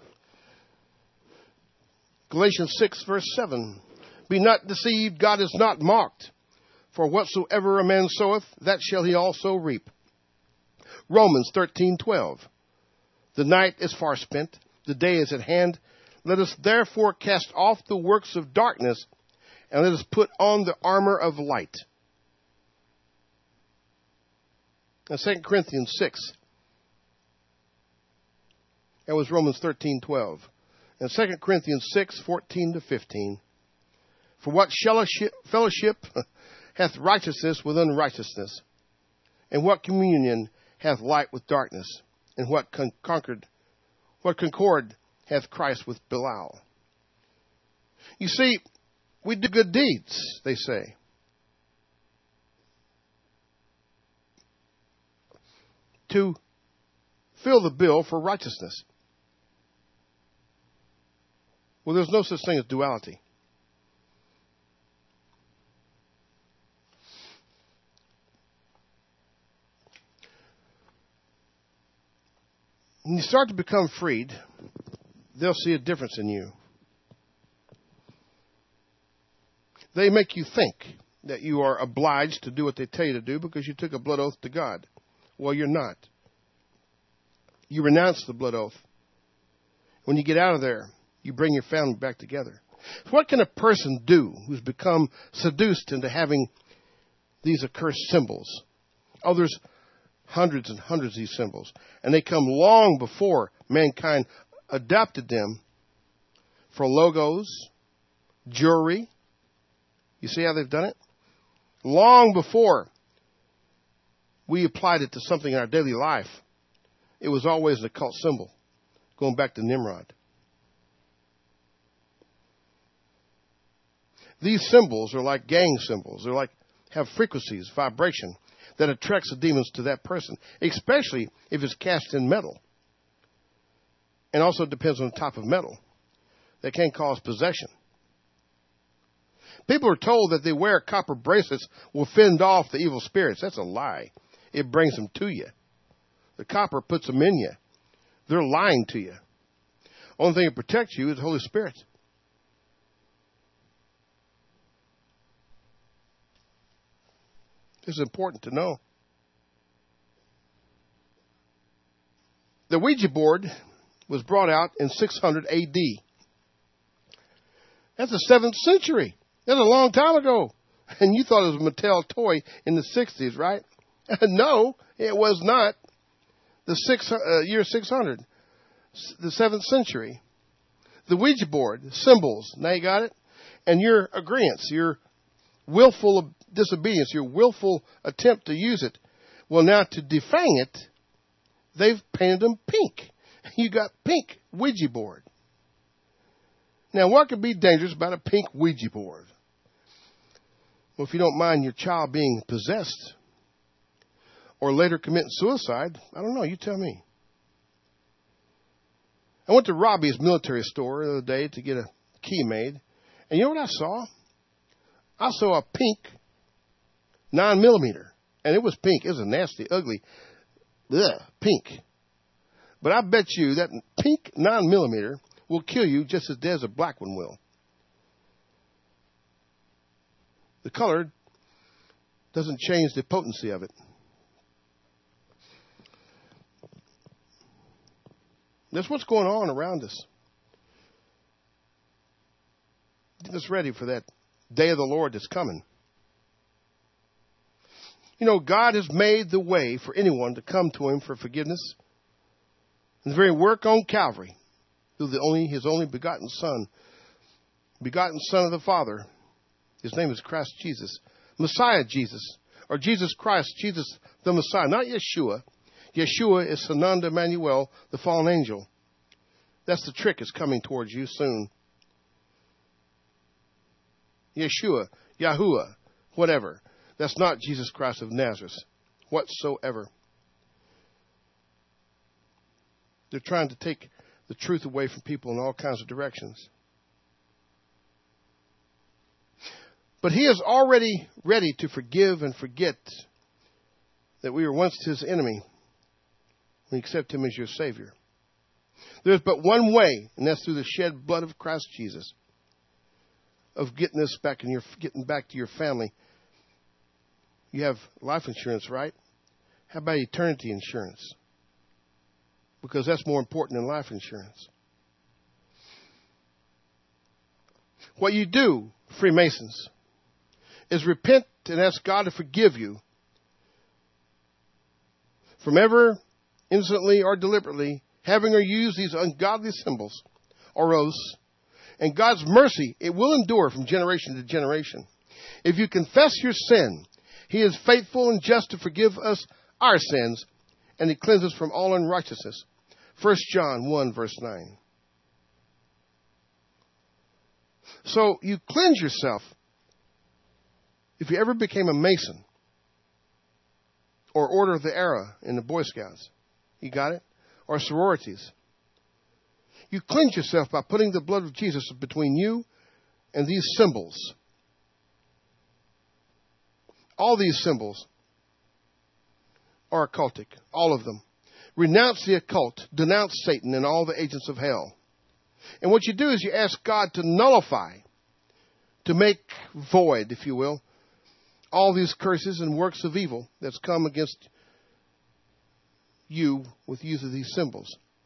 Galatians 6:7. Be not deceived, God is not mocked. For whatsoever a man soweth, that shall he also reap. Romans 13:12. The night is far spent, the day is at hand. Let us therefore cast off the works of darkness, and let us put on the armor of light. And 2 Corinthians 6. That was Romans 13:12. And 2 Corinthians 6:14-15. For what fellowship hath righteousness with unrighteousness? And what communion hath light with darkness? And what concord hath Christ with Belial? You see, we do good deeds, they say. To fill the bill for righteousness. Well, there's no such thing as duality. When you start to become freed, they'll see a difference in you. They make you think that you are obliged to do what they tell you to do because you took a blood oath to God. Well, you're not. You renounce the blood oath. When you get out of there, you bring your family back together. So what can a person do who's become seduced into having these accursed symbols? Oh, there's hundreds and hundreds of these symbols. And they come long before mankind adopted them for logos, jewelry. You see how they've done it? Long before we applied it to something in our daily life, it was always an occult symbol, going back to Nimrod. These symbols are like gang symbols. They're like, have frequencies, vibration, that attracts the demons to that person, especially if it's cast in metal. And also it depends on the type of metal. That can cause possession. People are told that they wear copper bracelets will fend off the evil spirits. That's a lie. It brings them to you. The copper puts them in you. They're lying to you. Only thing that protects you is the Holy Spirit. This is important to know. The Ouija board was brought out in 600 A.D. That's the 7th century. That's a long time ago. And you thought it was a Mattel toy in the 60s, right? No, it was not. The year 600, the 7th century. The Ouija board, symbols. Now you got it? And your agreeance, your willful disobedience, your willful attempt to use it. Well, now to defang it, they've painted them pink. You got pink Ouija board. Now, what could be dangerous about a pink Ouija board? Well, if you don't mind your child being possessed or later committing suicide, I don't know. You tell me. I went to Robbie's military store the other day to get a key made. And you know what I saw? I saw a pink 9mm. And it was pink. It was a nasty, ugly, pink. But I bet you that pink 9mm will kill you just as dead as a black one will. The color doesn't change the potency of it. That's what's going on around us. Get us ready for that day of the Lord that's coming. You know, God has made the way for anyone to come to Him for forgiveness. And the very work on Calvary, through His only begotten Son of the Father. His name is Christ Jesus. Messiah Jesus. Or Jesus Christ, Jesus the Messiah. Not Yeshua. Yeshua is Sananda Emmanuel, the fallen angel. That's the trick is coming towards you soon. Yeshua, Yahuwah, whatever. That's not Jesus Christ of Nazareth whatsoever. They're trying to take the truth away from people in all kinds of directions. But He is already ready to forgive and forget that we were once His enemy. We accept Him as your Savior. There's but one way, and that's through the shed blood of Christ Jesus, of getting back to your family. You have life insurance, right? How about eternity insurance? Because that's more important than life insurance. What you do, Freemasons, is repent and ask God to forgive you from ever innocently or deliberately having or used these ungodly symbols or oaths. And God's mercy, it will endure from generation to generation. If you confess your sin, He is faithful and just to forgive us our sins, and He cleanses us from all unrighteousness. 1 John 1, verse 9. So you cleanse yourself if you ever became a Mason or Order of the Era in the Boy Scouts. You got it? Or sororities. You cleanse yourself by putting the blood of Jesus between you and these symbols. All these symbols are occultic. All of them. Renounce the occult. Denounce Satan and all the agents of hell. And what you do is you ask God to nullify, to make void, if you will, all these curses and works of evil that's come against you with use of these symbols.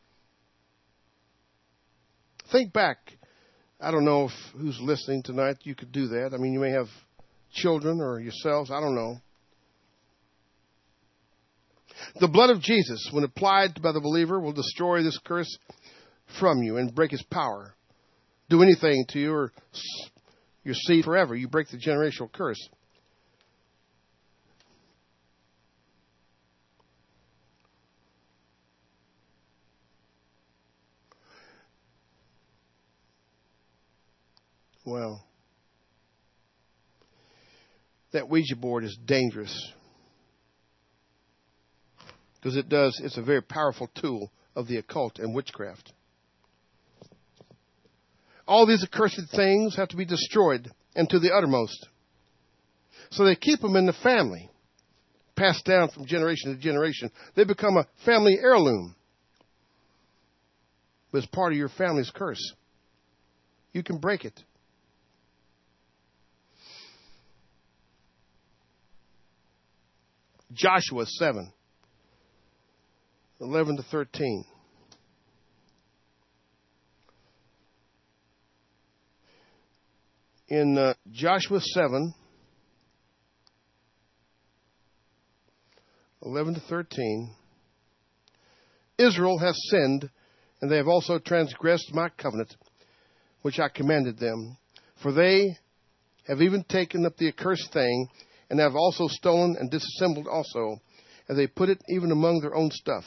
Think back. I don't know who's listening tonight. You could do that. I mean, you may have children or yourselves. I don't know. The blood of Jesus, when applied by the believer, will destroy this curse from you and break its power. Do anything to you or your seed forever. You break the generational curse. Well, that Ouija board is dangerous because it's a very powerful tool of the occult and witchcraft. All these accursed things have to be destroyed and to the uttermost. So they keep them in the family, passed down from generation to generation. They become a family heirloom. But it's part of your family's curse. You can break it. Joshua 7, 11 to 13. In Joshua 7, 11 to 13, Israel has sinned, and they have also transgressed my covenant, which I commanded them. For they have even taken up the accursed thing, and have also stolen and disassembled also, and they put it even among their own stuff.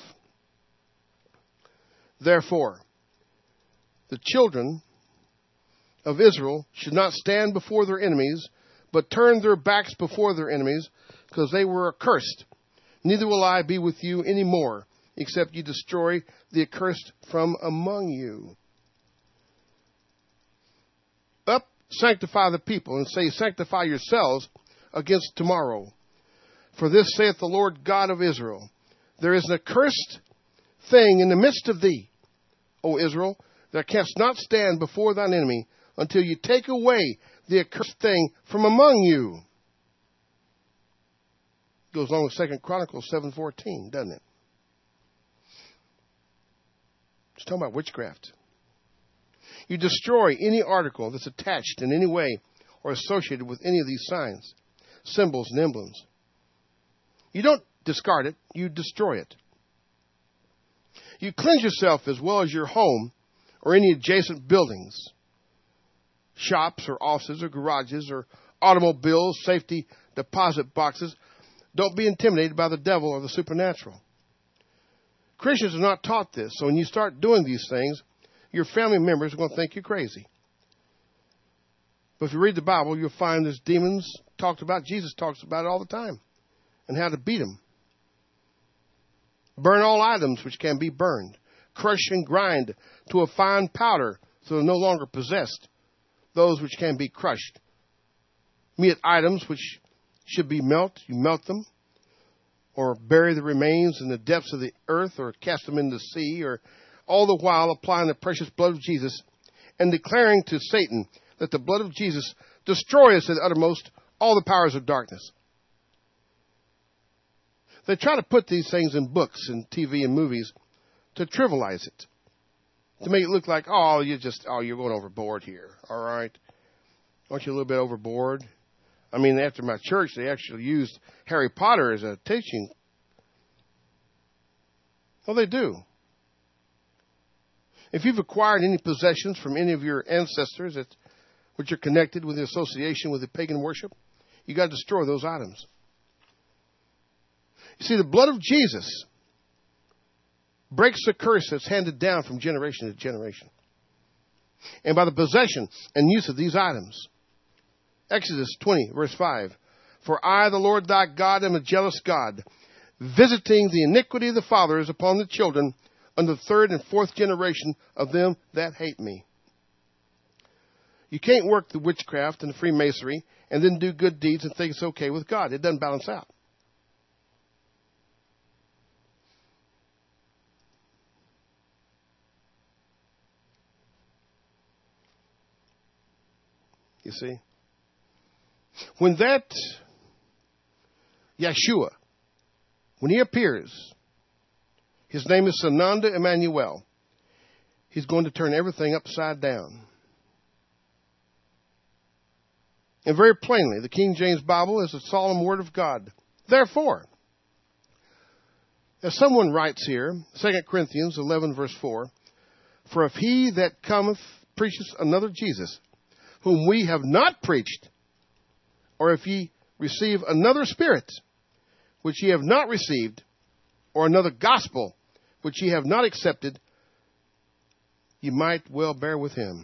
Therefore, the children of Israel should not stand before their enemies, but turn their backs before their enemies, because they were accursed. Neither will I be with you any more, except you destroy the accursed from among you. Up, sanctify the people, and say, sanctify yourselves against tomorrow. For this saith the Lord God of Israel, there is an accursed thing in the midst of thee, O Israel, that canst not stand before thine enemy, until you take away the accursed thing from among you. Goes along with 2 Chronicles 7:14, doesn't it? It's talking about witchcraft. You destroy any article that's attached in any way or associated with any of these signs, symbols, and emblems. You don't discard it, you destroy it. You cleanse yourself as well as your home or any adjacent buildings, shops or offices or garages or automobiles, safety deposit boxes. Don't be intimidated by the devil or the supernatural. Christians are not taught this, so when you start doing these things, your family members are going to think you're crazy. But if you read the Bible, you'll find there's demons talked about. Jesus talks about it all the time, and how to beat them. Burn all items which can be burned. Crush and grind to a fine powder, so they're no longer possessed. Those which can be crushed. Meat items which should be melted, you melt them, or bury the remains in the depths of the earth, or cast them in the sea, or all the while applying the precious blood of Jesus and declaring to Satan that the blood of Jesus destroys to the uttermost all the powers of darkness. They try to put these things in books and TV and movies to trivialize it, to make it look like, you're going overboard here, all right? Aren't you a little bit overboard? I mean, after my church, they actually used Harry Potter as a teaching. Well, they do. If you've acquired any possessions from any of your ancestors which are connected with the association with the pagan worship, you got to destroy those items. You see, the blood of Jesus breaks the curse that's handed down from generation to generation. And by the possession and use of these items, Exodus 20, verse 5, for I, the Lord thy God, am a jealous God, visiting the iniquity of the fathers upon the children, unto the third and fourth generation of them that hate me. You can't work the witchcraft and the Freemasonry and then do good deeds and think it's okay with God. It doesn't balance out. You see? When that Yeshua, when he appears, his name is Sananda Emmanuel, he's going to turn everything upside down. And very plainly, the King James Bible is a solemn word of God. Therefore, as someone writes here, 2 Corinthians 11, verse 4, for if he that cometh preaches another Jesus, whom we have not preached, or if ye receive another spirit, which ye have not received, or another gospel, which ye have not accepted, ye might well bear with him.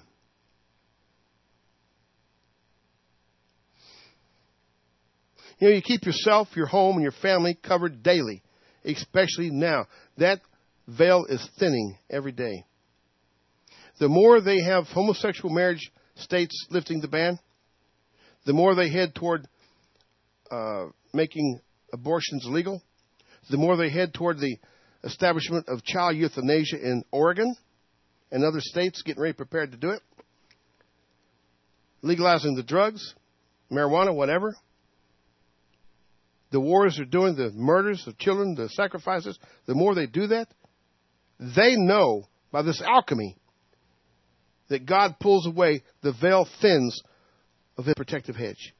You know, you keep yourself, your home, and your family covered daily, especially now. That veil is thinning every day. The more they have homosexual marriage states lifting the ban, the more they head toward making abortions legal, the more they head toward the establishment of child euthanasia in Oregon and other states getting ready prepared to do it, legalizing the drugs, marijuana, whatever. the wars they're doing, the murders of children, the sacrifices, the more they do that, they know by this alchemy that God pulls away, the veil thins of His protective hedge.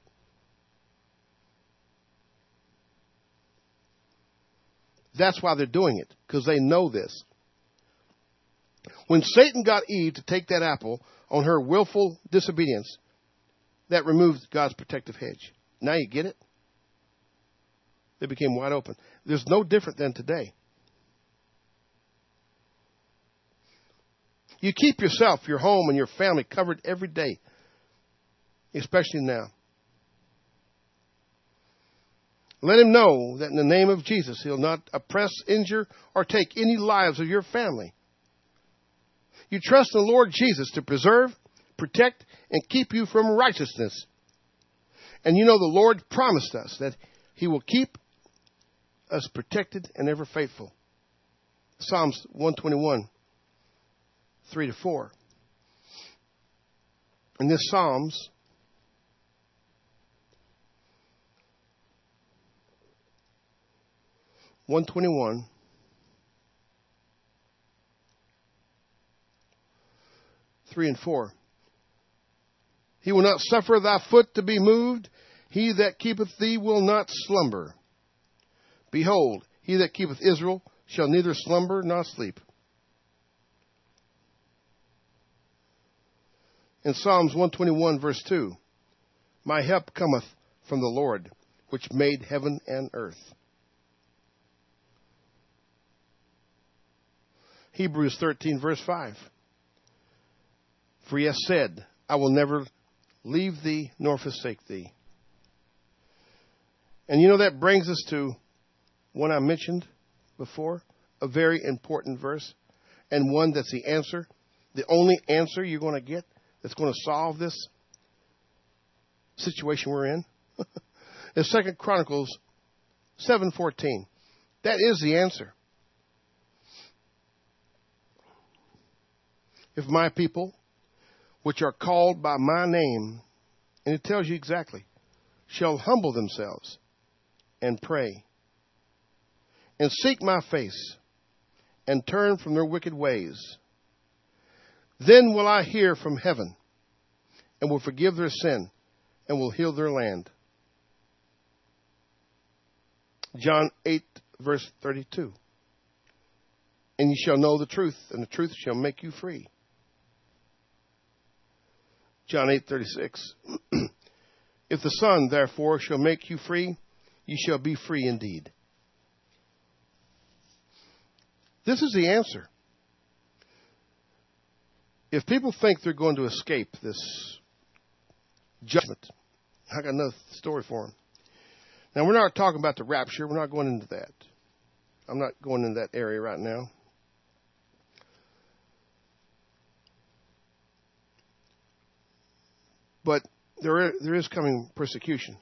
That's why they're doing it, because they know this. When Satan got Eve to take that apple on her willful disobedience, that removed God's protective hedge. Now you get it? They became wide open. There's no different than today. You keep yourself, your home, and your family covered every day, especially now. Let him know that in the name of Jesus, he'll not oppress, injure, or take any lives of your family. You trust in the Lord Jesus to preserve, protect, and keep you from righteousness. And you know the Lord promised us that He will keep us protected and ever faithful. Psalms 121, 3-4. In this Psalms, (121) 3 and 4. He will not suffer thy foot to be moved. He that keepeth thee will not slumber. Behold, he that keepeth Israel shall neither slumber nor sleep. In Psalms 121, verse 2, my help cometh from the Lord, which made heaven and earth. Hebrews 13, verse 5. For he hath said, I will never leave thee nor forsake thee. And you know that brings us to one I mentioned before, a very important verse, and one that's the answer, the only answer you're going to get that's going to solve this situation we're in. It's 2 Chronicles 7:14. That is the answer. If my people, which are called by my name, and it tells you exactly, shall humble themselves and pray and seek my face and turn from their wicked ways, then will I hear from heaven and will forgive their sin and will heal their land. John 8, verse 32. And you shall know the truth, and the truth shall make you free. John 8:36. If the Son, therefore, shall make you free, you shall be free indeed. This is the answer. If people think they're going to escape this judgment, I got another story for them. Now, we're not talking about the rapture. We're not going into that. I'm not going into that area right now. But there is coming persecution.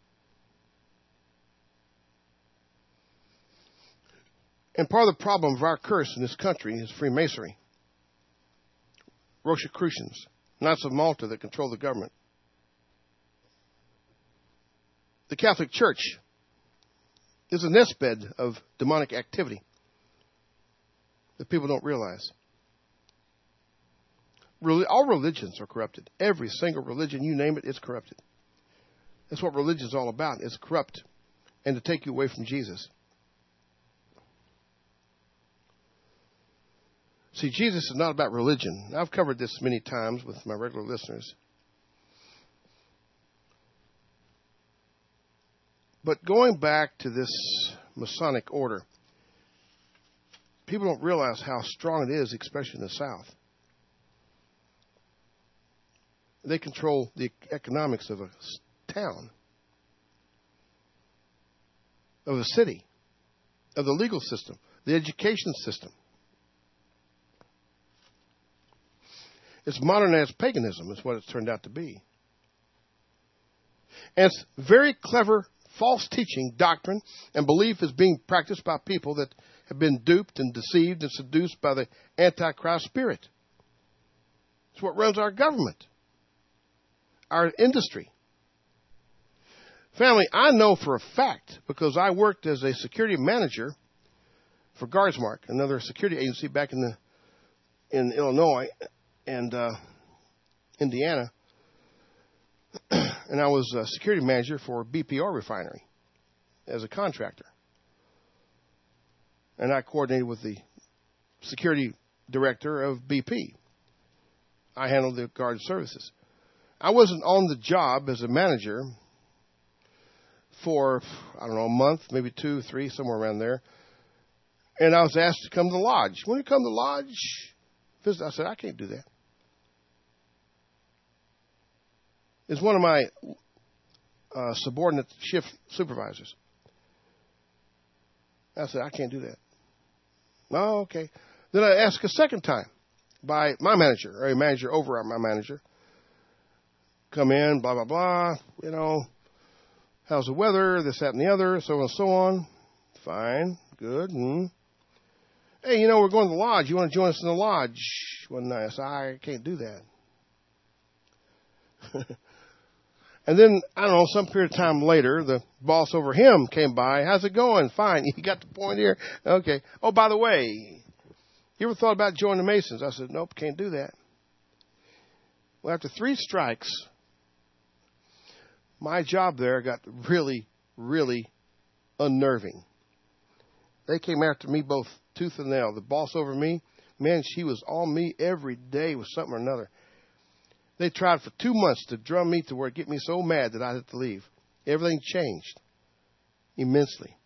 And part of the problem of our curse in this country is Freemasonry, Rosicrucians, Knights of Malta that control the government. The Catholic Church is a nestbed of demonic activity that people don't realize. All religions are corrupted. Every single religion, you name it, is corrupted. That's what religion is all about. It's corrupt and to take you away from Jesus. See, Jesus is not about religion. I've covered this many times with my regular listeners. But going back to this Masonic order, people don't realize how strong it is, especially in the South. They control the economics of a town, of a city, of the legal system, the education system. It's modernized paganism is what it's turned out to be. And it's very clever, false teaching, doctrine, and belief is being practiced by people that have been duped and deceived and seduced by the Antichrist spirit. It's what runs our government, our industry. Family, I know for a fact, because I worked as a security manager for Guardsmark, another security agency back in Illinois and Indiana, and I was a security manager for BPR refinery as a contractor. And I coordinated with the security director of BP. I handled the guard services. I wasn't on the job as a manager for, I don't know, a month, maybe 2, 3, somewhere around there. And I was asked to come to the lodge. When you come to the lodge, visit, I said, I can't do that. It's one of my subordinate shift supervisors. I said, I can't do that. Oh, okay. Then I asked a second time by my manager, or a manager over my manager. Come in, blah, blah, blah, you know, how's the weather, this, that, and the other, so on and so on. Fine, good. Hey, you know, we're going to the lodge. You want to join us in the lodge one night? I said, I can't do that. And then, I don't know, some period of time later, the boss over him came by. How's it going? Fine. You got the point here? Okay. Oh, by the way, you ever thought about joining the Masons? I said, nope, can't do that. Well, after 3 strikes, my job there got really, really unnerving. They came after me both tooth and nail. The boss over me, man, she was on me every day with something or another. They tried for 2 months to drum me to where it get me so mad that I had to leave. Everything changed immensely.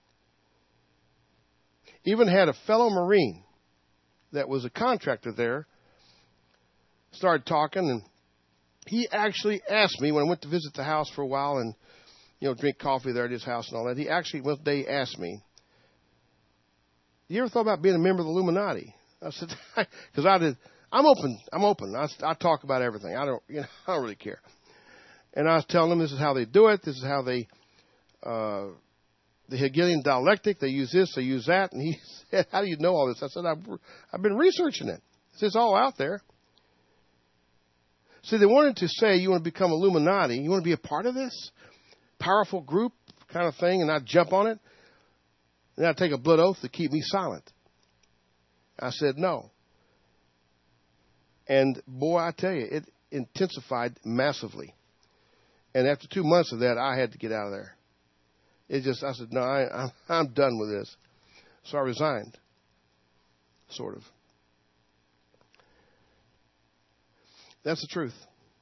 Even had a fellow Marine that was a contractor there, started talking, and he actually asked me when I went to visit the house for a while and, you know, drink coffee there at his house and all that. He actually one day asked me, you ever thought about being a member of the Illuminati? I said, because I did. I'm open. I talk about everything. I don't really care. And I was telling them this is how they do it. This is how they, the Hegelian dialectic, they use this, they use that. And he said, how do you know all this? I said, I've been researching it. It's all out there. See, they wanted to say, you want to become Illuminati, you want to be a part of this powerful group kind of thing, and I'd jump on it. And I'd take a blood oath to keep me silent. I said, no. And boy, I tell you, it intensified massively. And after 2 months of that, I had to get out of there. I said, no, I'm done with this. So I resigned, sort of. That's the truth.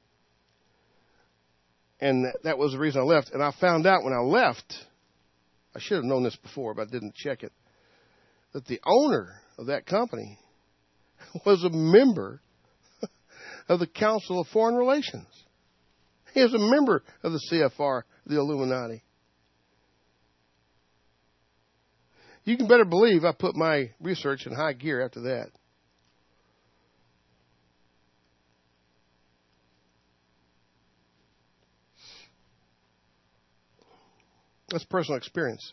And that was the reason I left. And I found out when I left, I should have known this before, but I didn't check it, that the owner of that company was a member of the Council of Foreign Relations. He is a member of the CFR, the Illuminati. You can better believe I put my research in high gear after that. That's personal experience.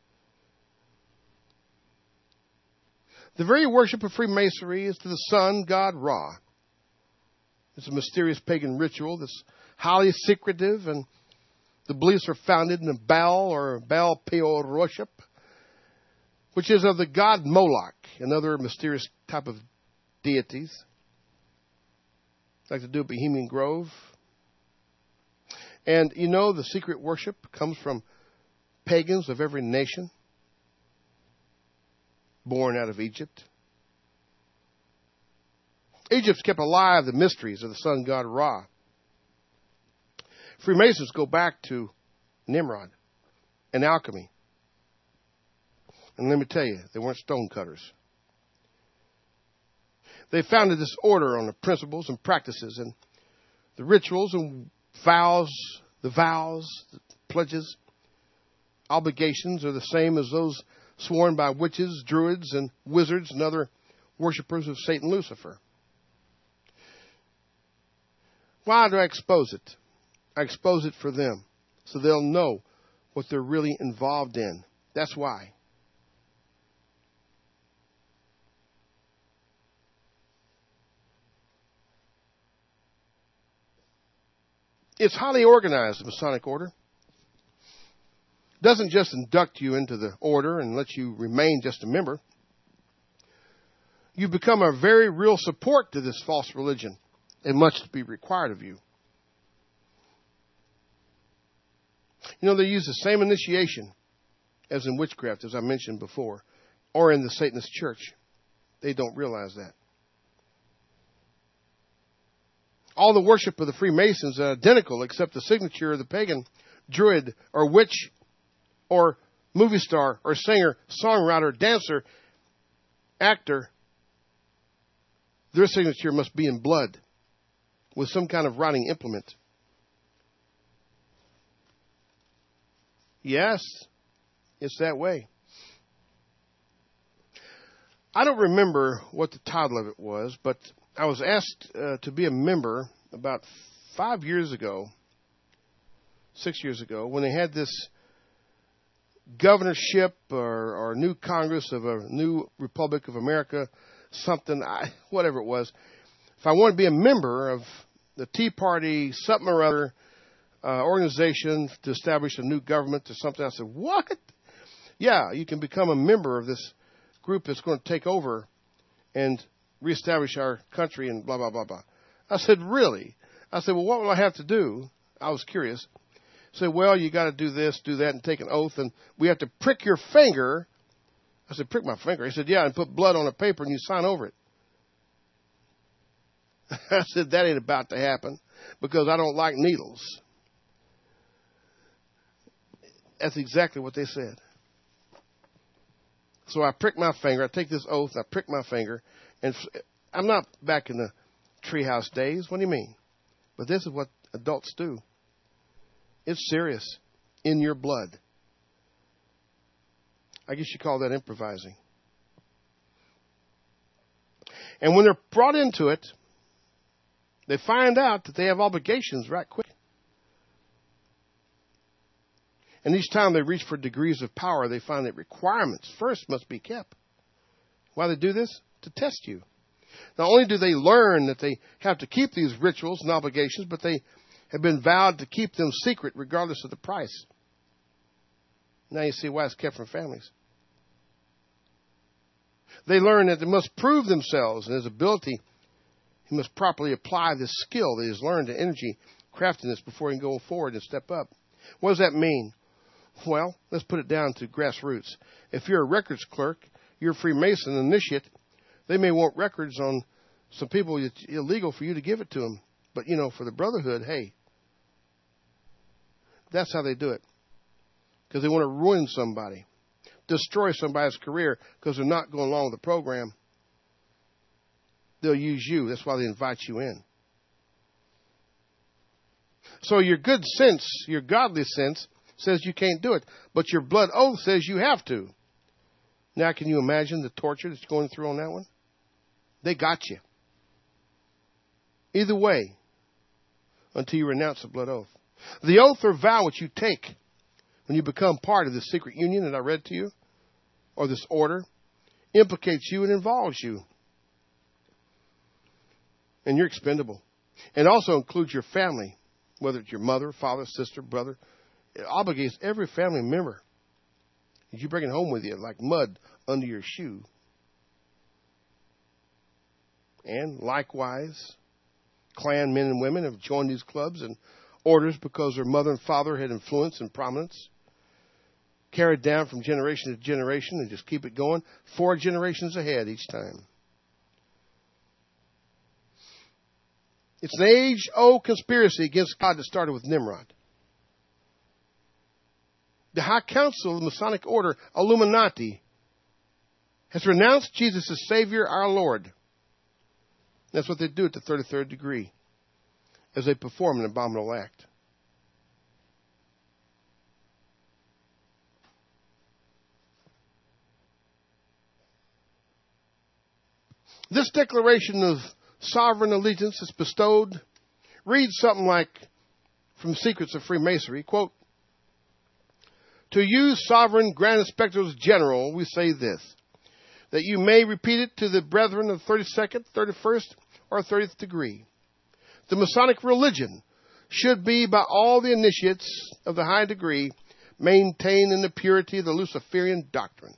The very worship of Freemasonry is to the sun god Ra. It's a mysterious pagan ritual that's highly secretive, and the beliefs are founded in the Baal or Baal Peor worship, which is of the god Moloch and other mysterious type of deities, like the do at Bohemian Grove. And you know, the secret worship comes from pagans of every nation, born out of Egypt. Egypt's kept alive the mysteries of the sun god Ra. Freemasons go back to Nimrod and alchemy. And let me tell you, they weren't stonecutters. They founded this order on the principles and practices, and the rituals and vows, the pledges, obligations are the same as those sworn by witches, druids, and wizards and other worshippers of Satan Lucifer. Why do I expose it? I expose it for them, so they'll know what they're really involved in. That's why. It's highly organized, the Masonic order. doesn't just induct you into the order and let you remain just a member. You become a very real support to this false religion, and much to be required of you. You know, they use the same initiation as in witchcraft, as I mentioned before, or in the Satanist church. They don't realize that. All the worship of the Freemasons are identical except the signature of the pagan, druid, or witch, or movie star, or singer, songwriter, dancer, actor. Their signature must be in blood with some kind of writing implement. Yes, it's that way. I don't remember what the title of it was, but I was asked to be a member about 6 years ago, when they had this governorship or new Congress of a new Republic of America, whatever it was. If I wanted to be a member of the Tea Party, something or other, organization to establish a new government or something, I said, what? Yeah, you can become a member of this group that's going to take over and reestablish our country and blah, blah, blah, blah. I said, really? I said, well, what will I have to do? I was curious. I said, well, you got to do this, do that, and take an oath, and we have to prick your finger. I said, prick my finger? He said, yeah, and put blood on a paper and you sign over it. I said, that ain't about to happen because I don't like needles. That's exactly what they said. So I prick my finger. I take this oath, I prick my finger, and I'm not back in the treehouse days. What do you mean? But this is what adults do. It's serious. In your blood. I guess you call that improvising. And when they're brought into it, they find out that they have obligations right quick. And each time they reach for degrees of power, they find that requirements first must be kept. Why do they do this? To test you. Not only do they learn that they have to keep these rituals and obligations, but they have been vowed to keep them secret regardless of the price. Now you see why it's kept from families. They learn that they must prove themselves and his ability. He must properly apply this skill that he has learned, the energy, craftiness, before he can go forward and step up. What does that mean? Well, let's put it down to grassroots. If you're a records clerk, you're a Freemason initiate, they may want records on some people. It's illegal for you to give it to them. But, for the Brotherhood, hey, that's how they do it. Because they want to ruin somebody, destroy somebody's career because they're not going along with the program. They'll use you. That's why they invite you in. So your good sense, your godly sense, says you can't do it. But your blood oath says you have to. Now, can you imagine the torture that's going through on that one? They got you. Either way, until you renounce the blood oath. The oath or vow which you take when you become part of this secret union that I read to you, or this order, implicates you and involves you. And you're expendable. It also includes your family, whether it's your mother, father, sister, brother. It obligates every family member. You bring it home with you like mud under your shoe. And likewise, clan men and women have joined these clubs and orders because their mother and father had influence and prominence. Carried down from generation to generation and just keep it going 4 generations ahead each time. It's an age-old conspiracy against God that started with Nimrod. The High Council of the Masonic Order, Illuminati, has renounced Jesus as Savior, our Lord. That's what they do at the 33rd degree as they perform an abominable act. This declaration of sovereign allegiance is bestowed reads something like, from Secrets of Freemasonry, quote, "To you, sovereign grand inspectors general, we say this, that you may repeat it to the brethren of 32nd, 31st, or 30th degree. The Masonic religion should be by all the initiates of the high degree maintain in the purity of the Luciferian doctrine.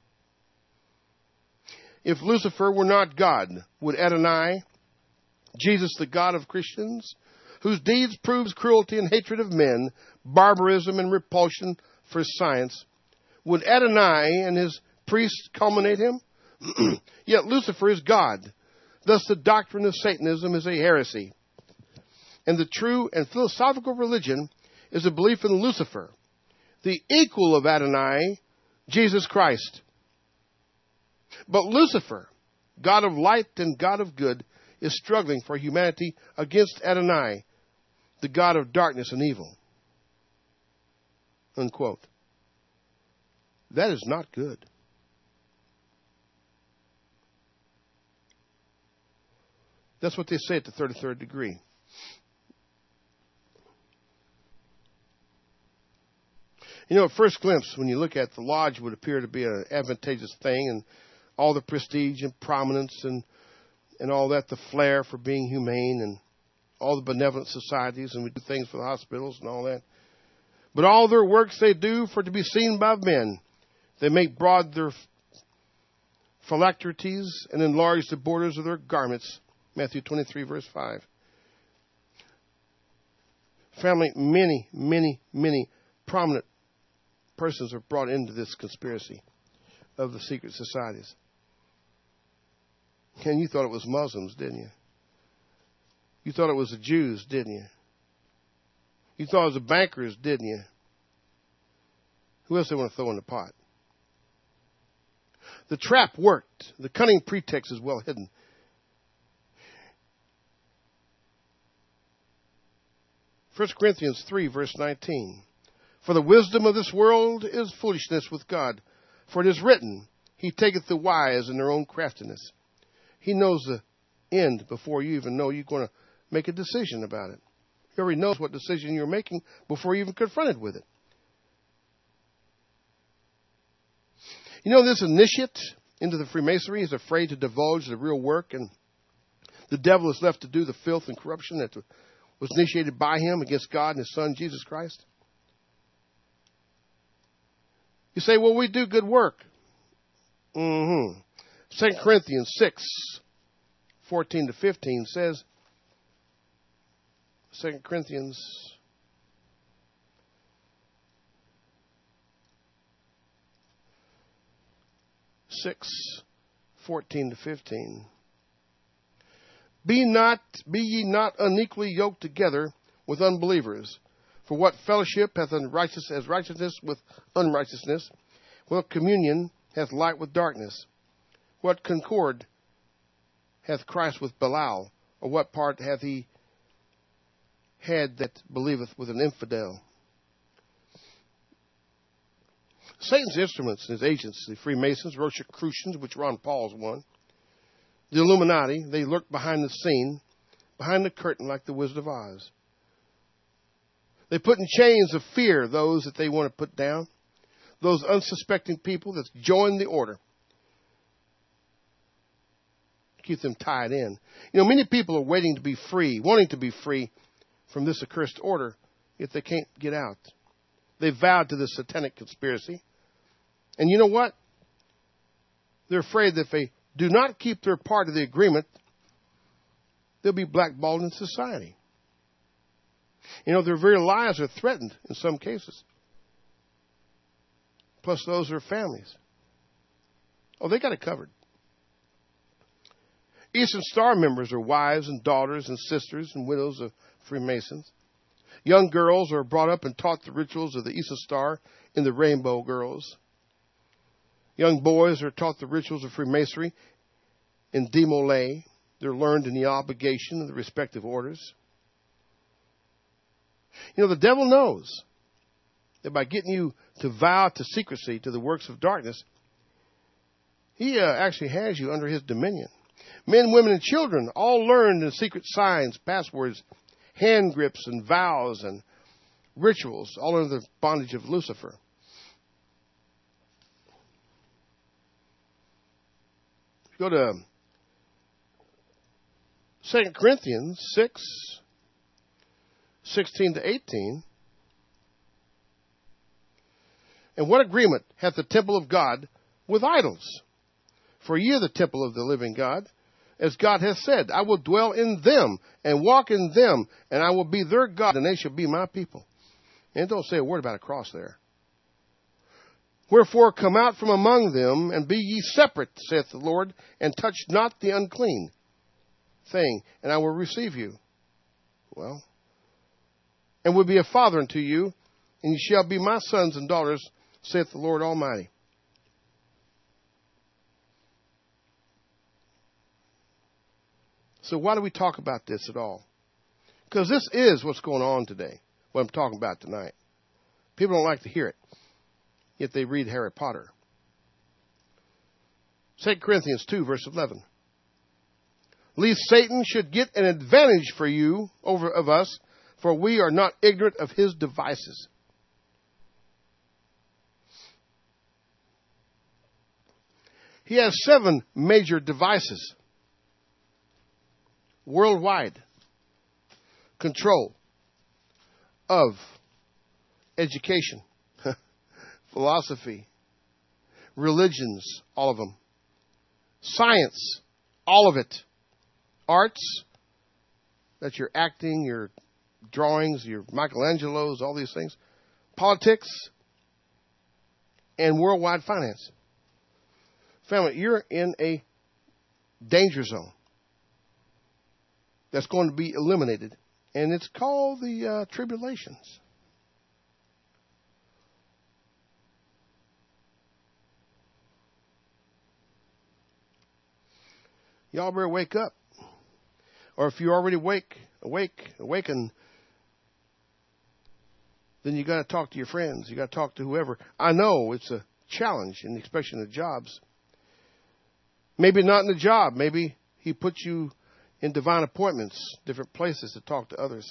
If Lucifer were not God, would Adonai, Jesus the God of Christians, whose deeds proves cruelty and hatred of men, barbarism and repulsion for science, would Adonai and his priests culminate him? Yet Lucifer is God. Thus the doctrine of Satanism is a heresy. And the true and philosophical religion is a belief in Lucifer, the equal of Adonai, Jesus Christ. But Lucifer, God of light and God of good, is struggling for humanity against Adonai, the God of darkness and evil. Unquote. That is not good. That's what they say at the 33rd degree. You know, at first glimpse, when you look at the lodge, would appear to be an advantageous thing, and all the prestige and prominence and all that, the flair for being humane and all the benevolent societies, and we do things for the hospitals and all that. But all their works they do for to be seen by men. They make broad their phylacteries and enlarge the borders of their garments. Matthew 23, verse 5. Family, many prominent persons are brought into this conspiracy of the secret societies. And you thought it was Muslims, didn't you? You thought it was the Jews, didn't you? You thought it was the bankers, didn't you? Who else they want to throw in the pot? The trap worked. The cunning pretext is well hidden. 1 Corinthians 3, verse 19. For the wisdom of this world is foolishness with God. For it is written, He taketh the wise in their own craftiness. He knows the end before you even know you're going to make a decision about it. He already knows what decision you're making before you're even confronted with it. You know, this initiate into the Freemasonry is afraid to divulge the real work, and the devil is left to do the filth and corruption that was initiated by him against God and His Son, Jesus Christ. You say, well, we do good work. 2 Corinthians 6, 14 to 15 says, 2 Corinthians 6, 14 to 15. Be ye not unequally yoked together with unbelievers. For what fellowship hath righteousness with unrighteousness? What communion hath light with darkness? What concord hath Christ with Belial? Or what part hath he had that believeth with an infidel? Satan's instruments and his agents, the Freemasons, Rosicrucians, which Ron Paul's one, the Illuminati, they lurk behind the scene, behind the curtain like the Wizard of Oz. They put in chains of fear those that they want to put down, those unsuspecting people that join the order. Keep them tied in. You know, many people are waiting to be free, wanting to be free from this accursed order, yet they can't get out. They vowed to this satanic conspiracy. And you know what? They're afraid that if they do not keep their part of the agreement, they'll be blackballed in society. You know, their very lives are threatened in some cases. Plus those are families. Oh, they got it covered. Eastern Star members are wives and daughters and sisters and widows of Freemasons. Young girls are brought up and taught the rituals of the Eastern Star in the Rainbow Girls. Young boys are taught the rituals of Freemasonry in Demolay. They're learned in the obligation of the respective orders. You know, the devil knows that by getting you to vow to secrecy to the works of darkness, he actually has you under his dominion. Men, women, and children all learned in secret signs, passwords, hand grips, and vows and rituals, all under the bondage of Lucifer. Go to 2 Corinthians 6, 16 to 18. And what agreement hath the temple of God with idols? For ye are the temple of the living God. As God hath said, I will dwell in them and walk in them, and I will be their God, and they shall be my people. And it don't say a word about a cross there. Wherefore come out from among them, and be ye separate, saith the Lord, and touch not the unclean thing, and I will receive you. Well, and will be a father unto you, and ye shall be my sons and daughters, saith the Lord Almighty. So why do we talk about this at all? Because this is what's going on today, what I'm talking about tonight. People don't like to hear it, yet they read Harry Potter. 2 Corinthians 2, verse 11. Lest Satan should get an advantage for you of us, for we are not ignorant of his devices. He has 7 major devices. Worldwide control of education, philosophy, religions, all of them, science, all of it, arts, that's your acting, your drawings, your Michelangelos, all these things, politics, and worldwide finance. Family, you're in a danger zone that's going to be eliminated, and it's called the tribulations. Y'all better wake up. Or if you're already awakened, then you got to talk to your friends. You got to talk to whoever. I know it's a challenge in the expression of jobs. Maybe not in the job. Maybe he puts you in divine appointments, different places to talk to others.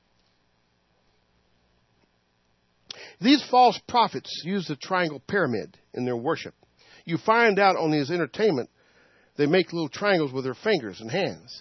These false prophets use the triangle pyramid in their worship. You find out on these entertainment, they make little triangles with their fingers and hands.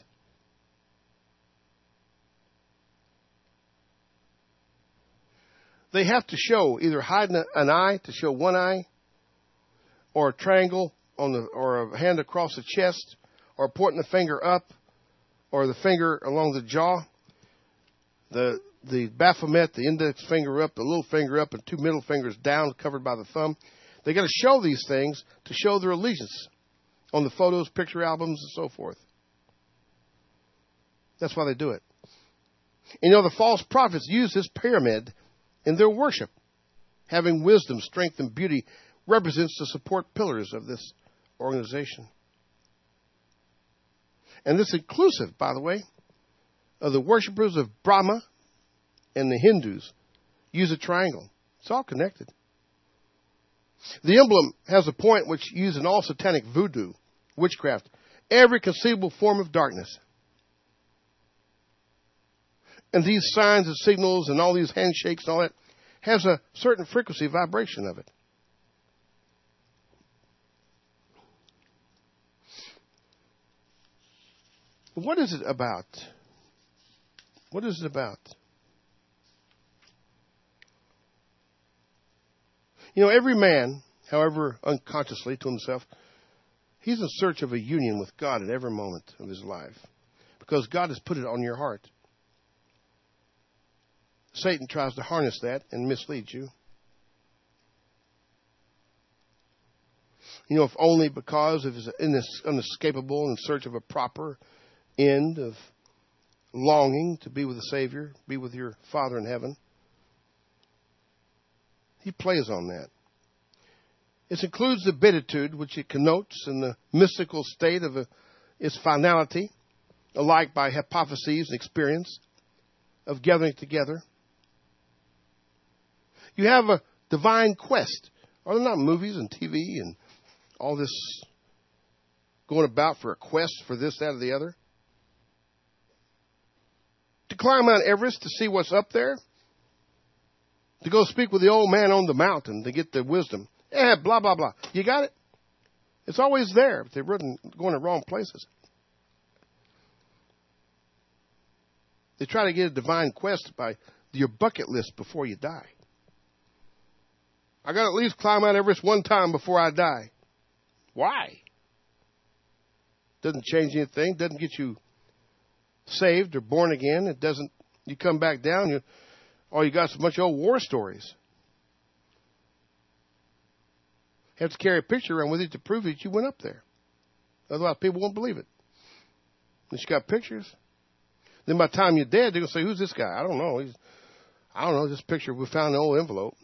They have to show either hiding an eye to show one eye, or a triangle or a hand across the chest, or pointing the finger up, or the finger along the jaw, the Baphomet, the index finger up, the little finger up, and 2 middle fingers down, covered by the thumb. They got to show these things to show their allegiance on the photos, picture albums, and so forth. That's why they do it. And the false prophets use this pyramid in their worship. Having wisdom, strength, and beauty represents the support pillars of this organization. And this inclusive, by the way, of the worshipers of Brahma and the Hindus use a triangle. It's all connected. The emblem has a point which used in all satanic voodoo, witchcraft, every conceivable form of darkness. And these signs and signals and all these handshakes and all that has a certain frequency vibration of it. What is it about? What is it about? Every man, however unconsciously to himself, he's in search of a union with God at every moment of his life, because God has put it on your heart. Satan tries to harness that and mislead you. If only because of his inescapable in search of a proper end of longing to be with the Savior, be with your Father in heaven. He plays on that. It includes the beatitude, which it connotes in the mystical state of its finality, alike by hypotheses and experience of gathering together. You have a divine quest. Are there not movies and TV and all this going about for a quest for this, that, or the other? To climb Mount Everest to see what's up there? To go speak with the old man on the mountain to get the wisdom? Yeah, blah, blah, blah. You got it? It's always there, but they're going to wrong places. They try to get a divine quest by your bucket list before you die. I got to at least climb Mount Everest one time before I die. Why? Doesn't change anything. Doesn't get you saved or born again. It doesn't. You come back down. All you got is a bunch of old war stories. You have to carry a picture around with you to prove that you went up there. Otherwise, people won't believe it. Unless you got pictures. Then by the time you're dead, they're going to say, who's this guy? I don't know. I don't know. This picture we found in an old envelope.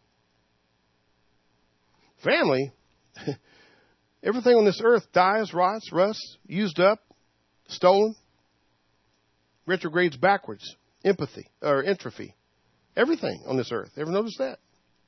Family. Everything on this earth dies, rots, rusts, used up, stolen, retrogrades backwards, entropy. Everything on this earth. Ever notice that?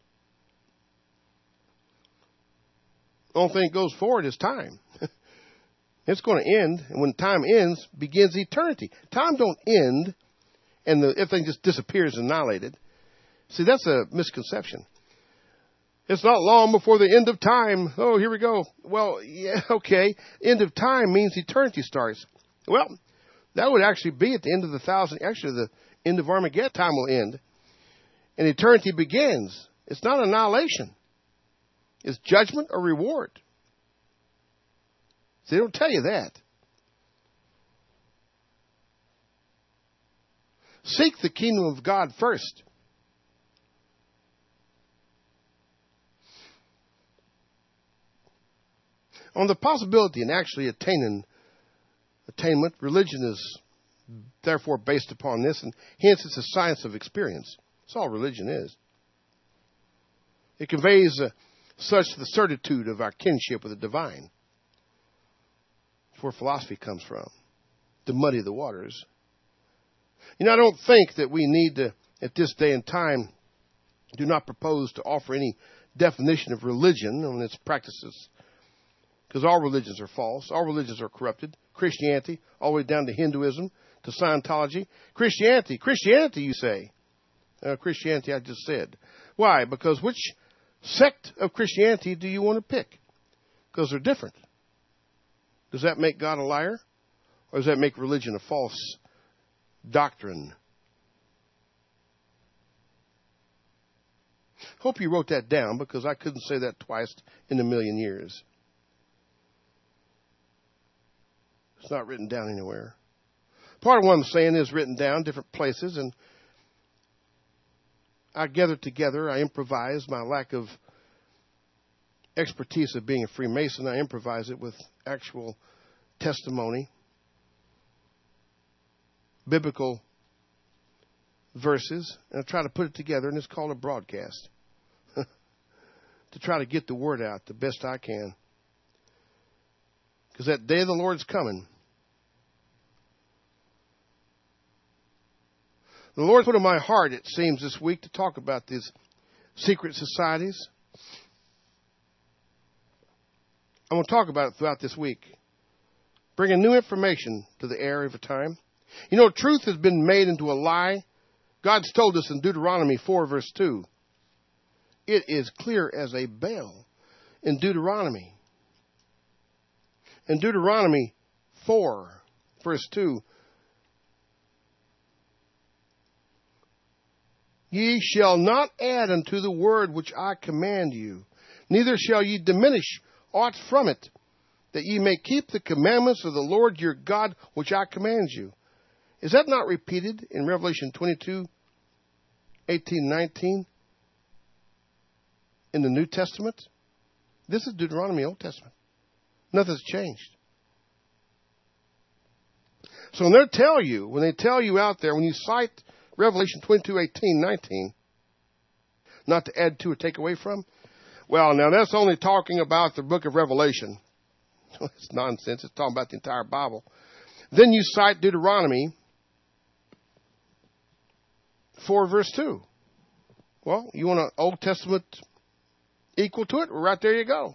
The only thing that goes forward is time. It's going to end, and when time ends, begins eternity. Time don't end, and everything just disappears and annihilated. See, that's a misconception. It's not long before the end of time. Oh, here we go. Well, yeah, okay. End of time means eternity starts. Well, that would actually be at the end of the end of Armageddon. Time will end, and eternity begins. It's not annihilation. It's judgment or reward. See, they don't tell you that. Seek the kingdom of God first. On the possibility and actually attainment, religion is therefore based upon this, and hence it's a science of experience. That's all religion is. It conveys such the certitude of our kinship with the divine. That's where philosophy comes from, to muddy the waters. You know, I don't think that we need to, at this day and time, do not propose to offer any definition of religion and its practices. Because all religions are false. All religions are corrupted. Christianity, all the way down to Hinduism, to Scientology. Christianity, you say. Christianity, I just said. Why? Because which sect of Christianity do you want to pick? Because they're different. Does that make God a liar? Or does that make religion a false doctrine? Hope you wrote that down, because I couldn't say that twice in a million years. It's not written down anywhere. Part of what I'm saying is written down different places, and I gather together. I improvise. My lack of expertise of being a Freemason, I improvise it with actual testimony, biblical verses, and I try to put it together, and it's called a broadcast to try to get the word out the best I can. Because that day of the Lord's coming. The Lord put in my heart, it seems, this week to talk about these secret societies. I'm going to talk about it throughout this week. Bringing new information to the air every time. You know, truth has been made into a lie. God's told us in Deuteronomy 4, verse 2. It is clear as a bell in Deuteronomy. In Deuteronomy 4, verse 2, ye shall not add unto the word which I command you, neither shall ye diminish aught from it, that ye may keep the commandments of the Lord your God which I command you. Is that not repeated in Revelation 22, 18, 19 in the New Testament? This is Deuteronomy, Old Testament. Nothing's changed. So when they tell you out there, when you cite Revelation 22, 18, 19, not to add to or take away from, well, now that's only talking about the book of Revelation. It's nonsense. It's talking about the entire Bible. Then you cite Deuteronomy 4, verse 2. Well, you want an Old Testament equal to it? Well, right there you go.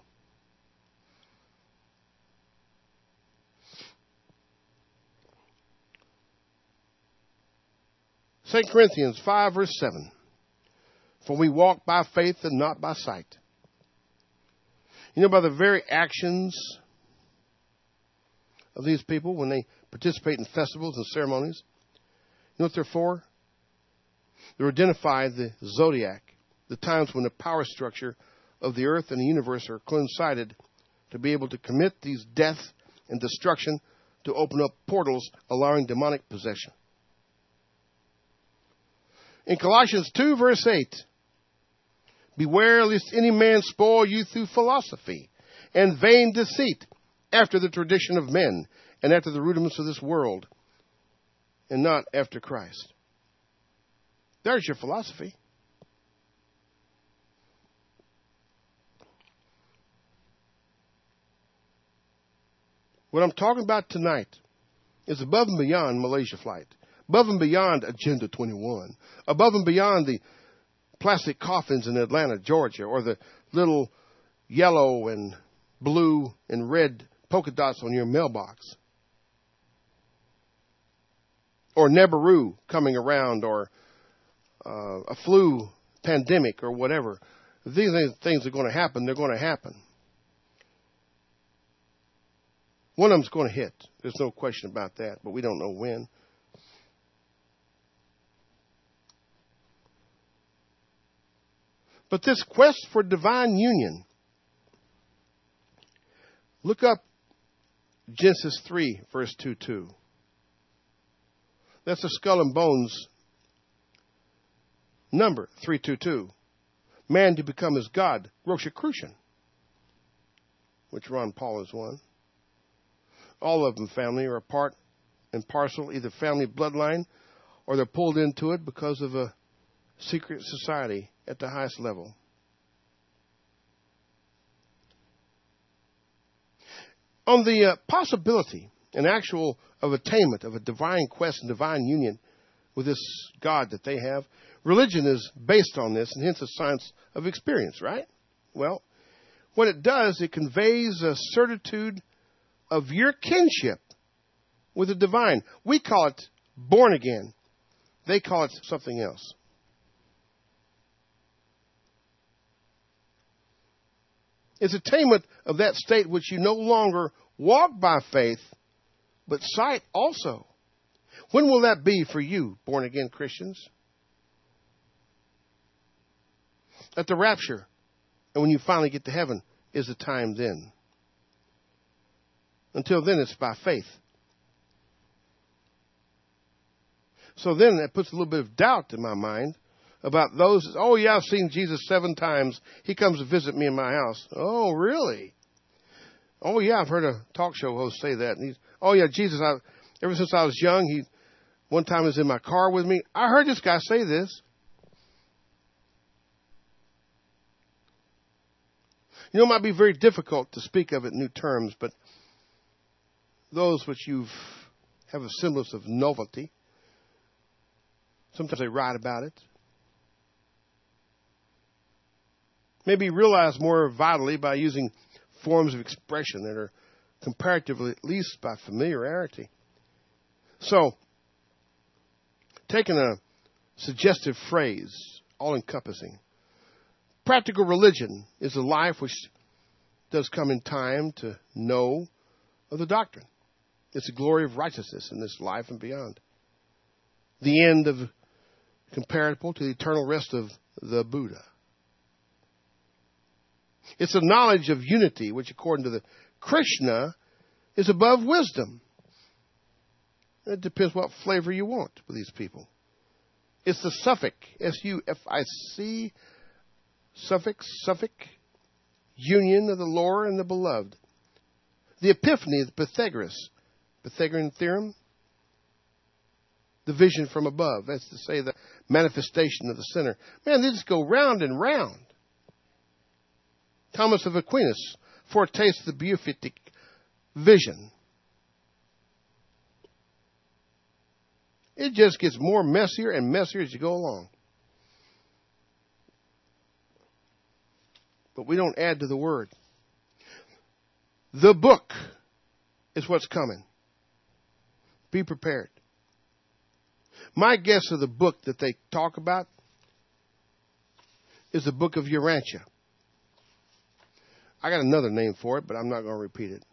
Second Corinthians 5, verse 7. For we walk by faith and not by sight. You know, by the very actions of these people when they participate in festivals and ceremonies, you know what they're for? They're identifying the zodiac. the times when the power structure of the earth and the universe are coincided to be able to commit these death and destruction to open up portals allowing demonic possession. In Colossians 2, verse 8, beware lest any man spoil you through philosophy and vain deceit, after the tradition of men and after the rudiments of this world, and not after Christ. There's your philosophy. What I'm talking about tonight is above and beyond Malaysia flight, above and beyond Agenda 21, above and beyond the plastic coffins in Atlanta, Georgia, or the little yellow and blue and red polka dots on your mailbox, or Nibiru coming around, or a flu pandemic, or whatever. If these things are going to happen, they're going to happen. One of them's going to hit. There's no question about that, but we don't know when. But this quest for divine union, look up Genesis 3, verse 2:2. That's the skull and bones number, 322. Man to become his God, Rosicrucian, which Ron Paul is one. All of them, family, are a part and parcel, either family bloodline, or they're pulled into it because of a secret society at the highest level. On the possibility and actual of attainment of a divine quest and divine union with this God that they have, religion is based on this, and hence a science of experience, right? Well, what it does, it conveys a certitude of your kinship with the divine. We call it born again. They call it something else. It's attainment of that state which you no longer walk by faith, but sight also. When will that be for you, born again Christians? At the rapture, and when you finally get to heaven, is the time then. Until then, it's by faith. So then that puts a little bit of doubt in my mind about those. Oh, yeah, I've seen Jesus 7 times. He comes to visit me in my house. Oh, really? Oh, yeah, I've heard a talk show host say that. And oh, yeah, Jesus, ever since I was young, one time he was in my car with me. I heard this guy say this. You know, it might be very difficult to speak of it in new terms, but those which you have a semblance of novelty, sometimes they write about it. Maybe realize more vitally by using forms of expression that are comparatively, at least by familiarity. So, taking a suggestive phrase, all-encompassing, practical religion is a life which does come in time to know of the doctrine. It's the glory of righteousness in this life and beyond. The end of comparable to the eternal rest of the Buddha. It's a knowledge of unity, which according to the Krishna is above wisdom. It depends what flavor you want with these people. It's the Suffic, S-U-F-I-C, Suffic, union of the Lord and the beloved. The epiphany of the Pythagorean theorem, the vision from above. That's to say the manifestation of the sinner. Man, they just go round and round. Thomas of Aquinas foretastes the beatific vision. It just gets more messier and messier as you go along. But we don't add to the word. The book is what's coming. Be prepared. My guess of the book that they talk about is the book of Urantia. I got another name for it, but I'm not going to repeat it.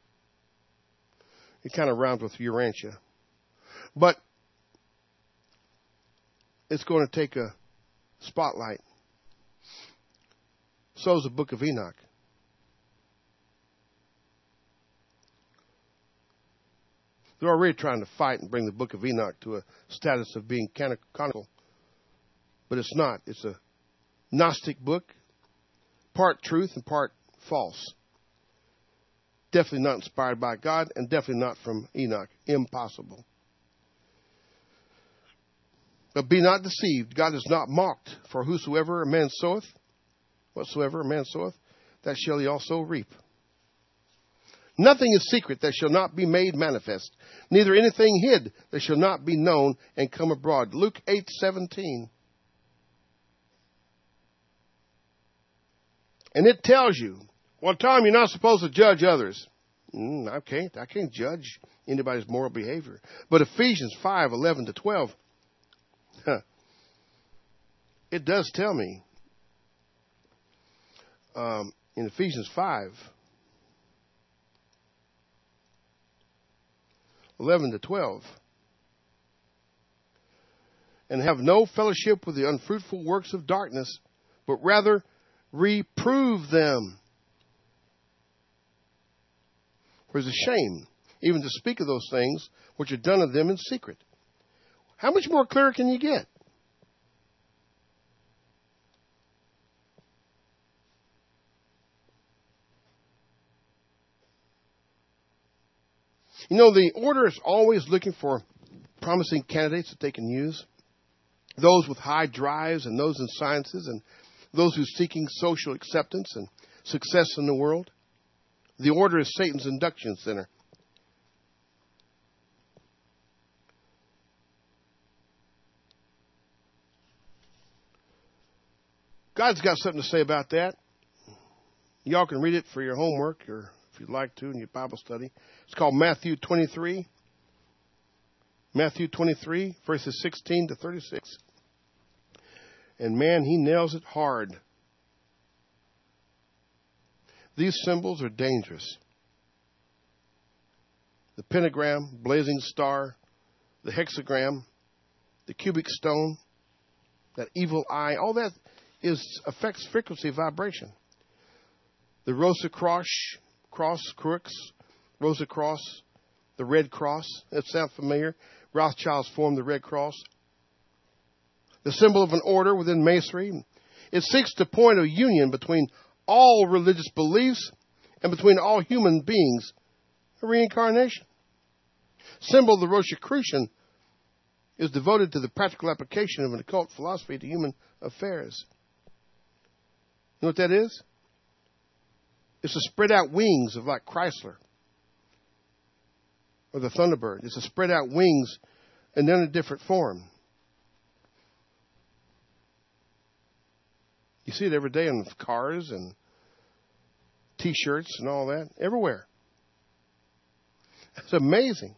It kind of rhymes with Urantia. But it's going to take a spotlight So is the book of Enoch. They're already trying to fight and bring the book of Enoch to a status of being canonical. But it's not. It's a Gnostic book, part truth and part false. Definitely not inspired by God, and definitely not from Enoch. Impossible. But be not deceived. God is not mocked. For whosoever a man soweth, whatsoever a man soweth, that shall he also reap. Nothing is secret that shall not be made manifest, neither anything hid that shall not be known and come abroad. Luke 8:17. And it tells you, well, Tom, you're not supposed to judge others. I can't judge anybody's moral behavior. But Ephesians 5:11-12, it does tell me in Ephesians 5:11-12, and have no fellowship with the unfruitful works of darkness, but rather reprove them. For it is a shame even to speak of those things which are done of them in secret. How much more clear can you get? You know, the order is always looking for promising candidates that they can use. Those with high drives and those in sciences and those who are seeking social acceptance and success in the world. The order is Satan's induction center. God's got something to say about that. Y'all can read it for your homework or if you'd like to in your Bible study. It's called Matthew 23. Matthew 23, verses 16-36. And man, he nails it hard. These symbols are dangerous. The pentagram, blazing star, the hexagram, the cubic stone, that evil eye, all that affects frequency vibration. The Rosicrucians, Rosicross, the Red Cross. That sound familiar? Rothschilds formed the Red Cross. The symbol of an order within Masonry. It seeks to point a union between all religious beliefs and between all human beings. A reincarnation. Symbol of the Rosicrucian is devoted to the practical application of an occult philosophy to human affairs. You know what that is? It's the spread out wings of like Chrysler or the Thunderbird. It's the spread out wings and then a different form. You see it every day in cars and T-shirts and all that, everywhere. It's amazing.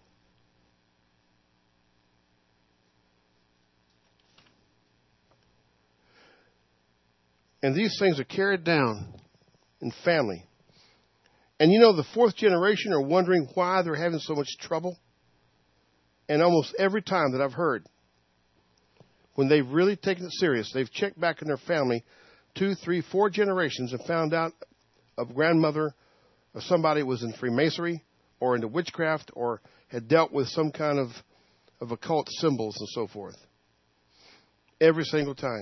And these things are carried down in family. And you know, the fourth generation are wondering why they're having so much trouble. And almost every time that I've heard, when they've really taken it serious, they've checked back in their family 2, 3, 4 generations and found out a grandmother or somebody was in Freemasonry or into witchcraft or had dealt with some kind of occult symbols and so forth. Every single time.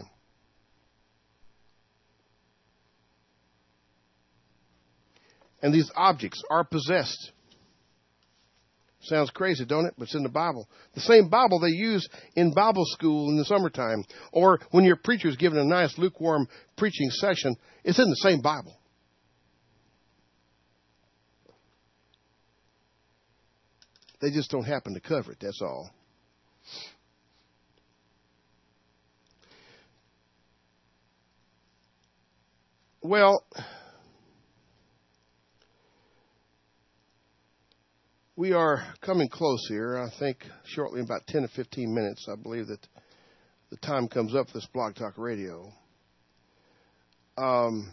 And these objects are possessed. Sounds crazy, don't it? But it's in the Bible. The same Bible they use in Bible school in the summertime. Or when your preacher is giving a nice lukewarm preaching session, it's in the same Bible. They just don't happen to cover it, that's all. Well, we are coming close here. I think shortly, in about 10 to 15 minutes, I believe that the time comes up for this Blog Talk Radio. The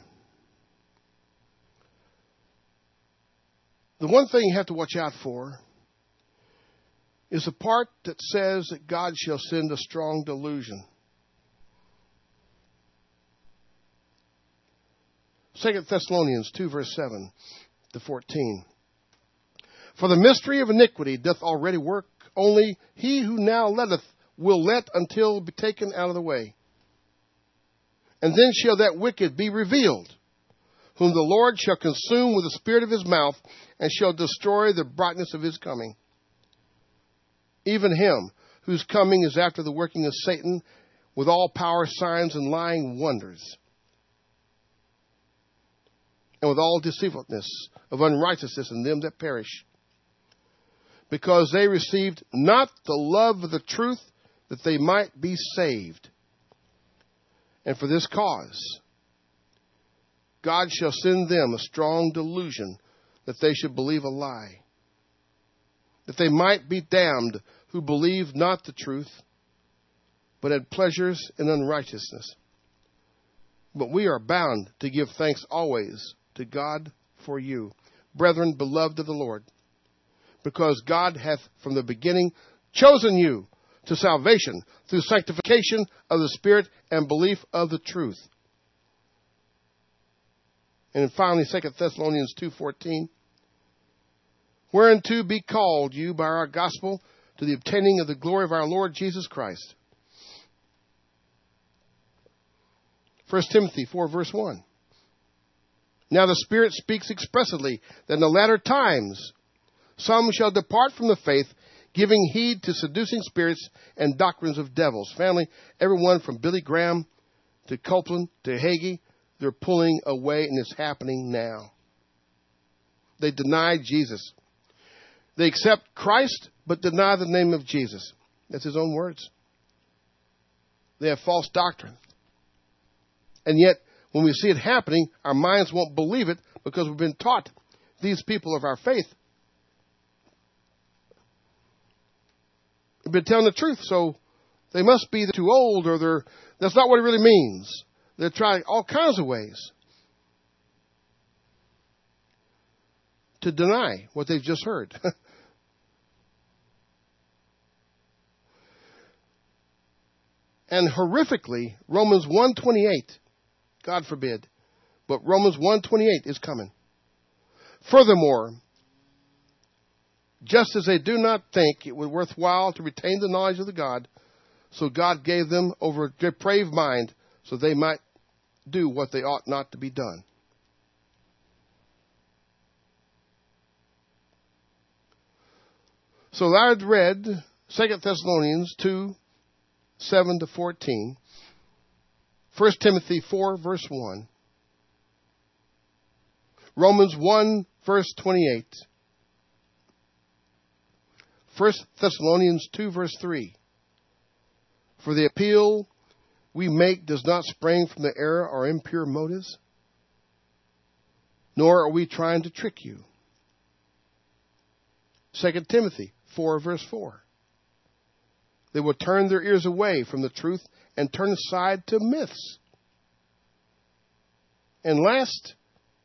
one thing you have to watch out for is the part that says that God shall send a strong delusion. 2 Thessalonians 2, verse 7 to 14. For the mystery of iniquity doth already work, only he who now letteth will let until be taken out of the way. And then shall that wicked be revealed, whom the Lord shall consume with the spirit of his mouth, and shall destroy the brightness of his coming. Even him whose coming is after the working of Satan, with all power, signs, and lying wonders, and with all deceitfulness of unrighteousness in them that perish, because they received not the love of the truth, that they might be saved. And for this cause, God shall send them a strong delusion, that they should believe a lie, that they might be damned who believed not the truth, but had pleasures in unrighteousness. But we are bound to give thanks always to God for you, brethren, beloved of the Lord, because God hath from the beginning chosen you to salvation through sanctification of the Spirit and belief of the truth. And finally, 2 Thessalonians 2:14, whereunto be called you by our gospel to the obtaining of the glory of our Lord Jesus Christ. 1 Timothy 4, verse 1. Now the Spirit speaks expressly that in the latter times some shall depart from the faith, giving heed to seducing spirits and doctrines of devils. Family, everyone from Billy Graham to Copeland to Hagee, they're pulling away, and it's happening now. They deny Jesus. They accept Christ, but deny the name of Jesus. That's his own words. They have false doctrine. And yet, when we see it happening, our minds won't believe it because we've been taught these people of our faith have been telling the truth, so they must be too old, or that's not what it really means. They're trying all kinds of ways to deny what they've just heard. And horrifically, Romans 1:28, God forbid, but Romans 1:28 is coming. Furthermore, just as they do not think it was worthwhile to retain the knowledge of the God, so God gave them over a depraved mind, so they might do what they ought not to be done. So I had read 2 Thessalonians 2, 7 to 14, 1 Timothy 4, verse 1, Romans 1, verse 28, 1 Thessalonians 2, verse 3. For the appeal we make does not spring from the error or impure motives, nor are we trying to trick you. 2 Timothy 4, verse 4. They will turn their ears away from the truth and turn aside to myths. And last,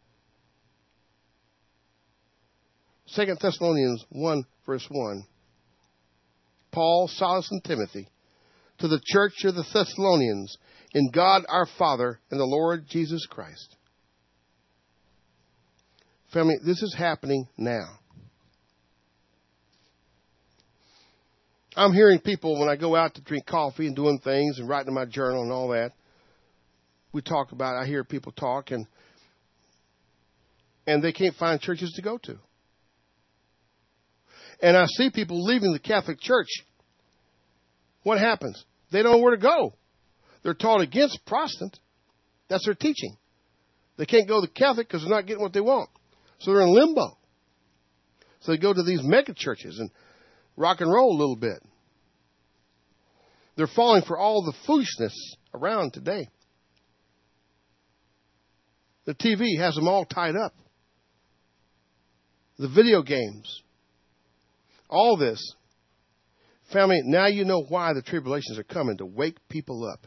2 Thessalonians 1, verse 1. Paul, Silas, and Timothy, to the church of the Thessalonians, in God our Father and the Lord Jesus Christ. Family, this is happening now. I'm hearing people when I go out to drink coffee and doing things and writing in my journal and all that. We talk about it. I hear people talk and they can't find churches to go to. And I see people leaving the Catholic Church. What happens? They don't know where to go. They're taught against Protestant. That's their teaching. They can't go to Catholic because they're not getting what they want. So they're in limbo. So they go to these mega churches and rock and roll a little bit. They're falling for all the foolishness around today. The TV has them all tied up. The video games. All this. Family, now you know why the tribulations are coming, to wake people up.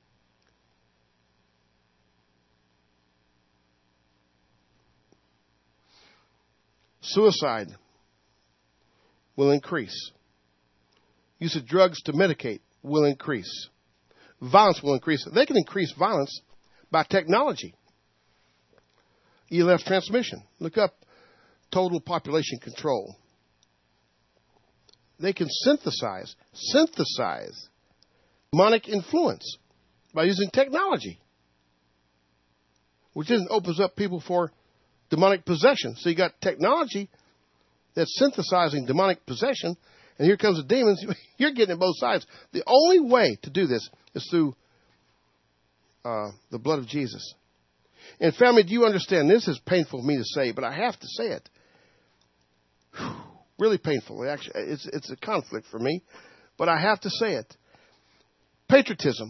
Suicide will increase. Use of drugs to medicate will increase. Violence will increase. They can increase violence by technology. ELF transmission. Look up total population control. They can synthesize demonic influence by using technology, which then opens up people for demonic possession. So you got technology that's synthesizing demonic possession, and here comes the demons. You're getting it both sides. The only way to do this is through the blood of Jesus. And family, do you understand? This is painful for me to say, but I have to say it. Really painful. Actually, it's a conflict for me, but I have to say it. Patriotism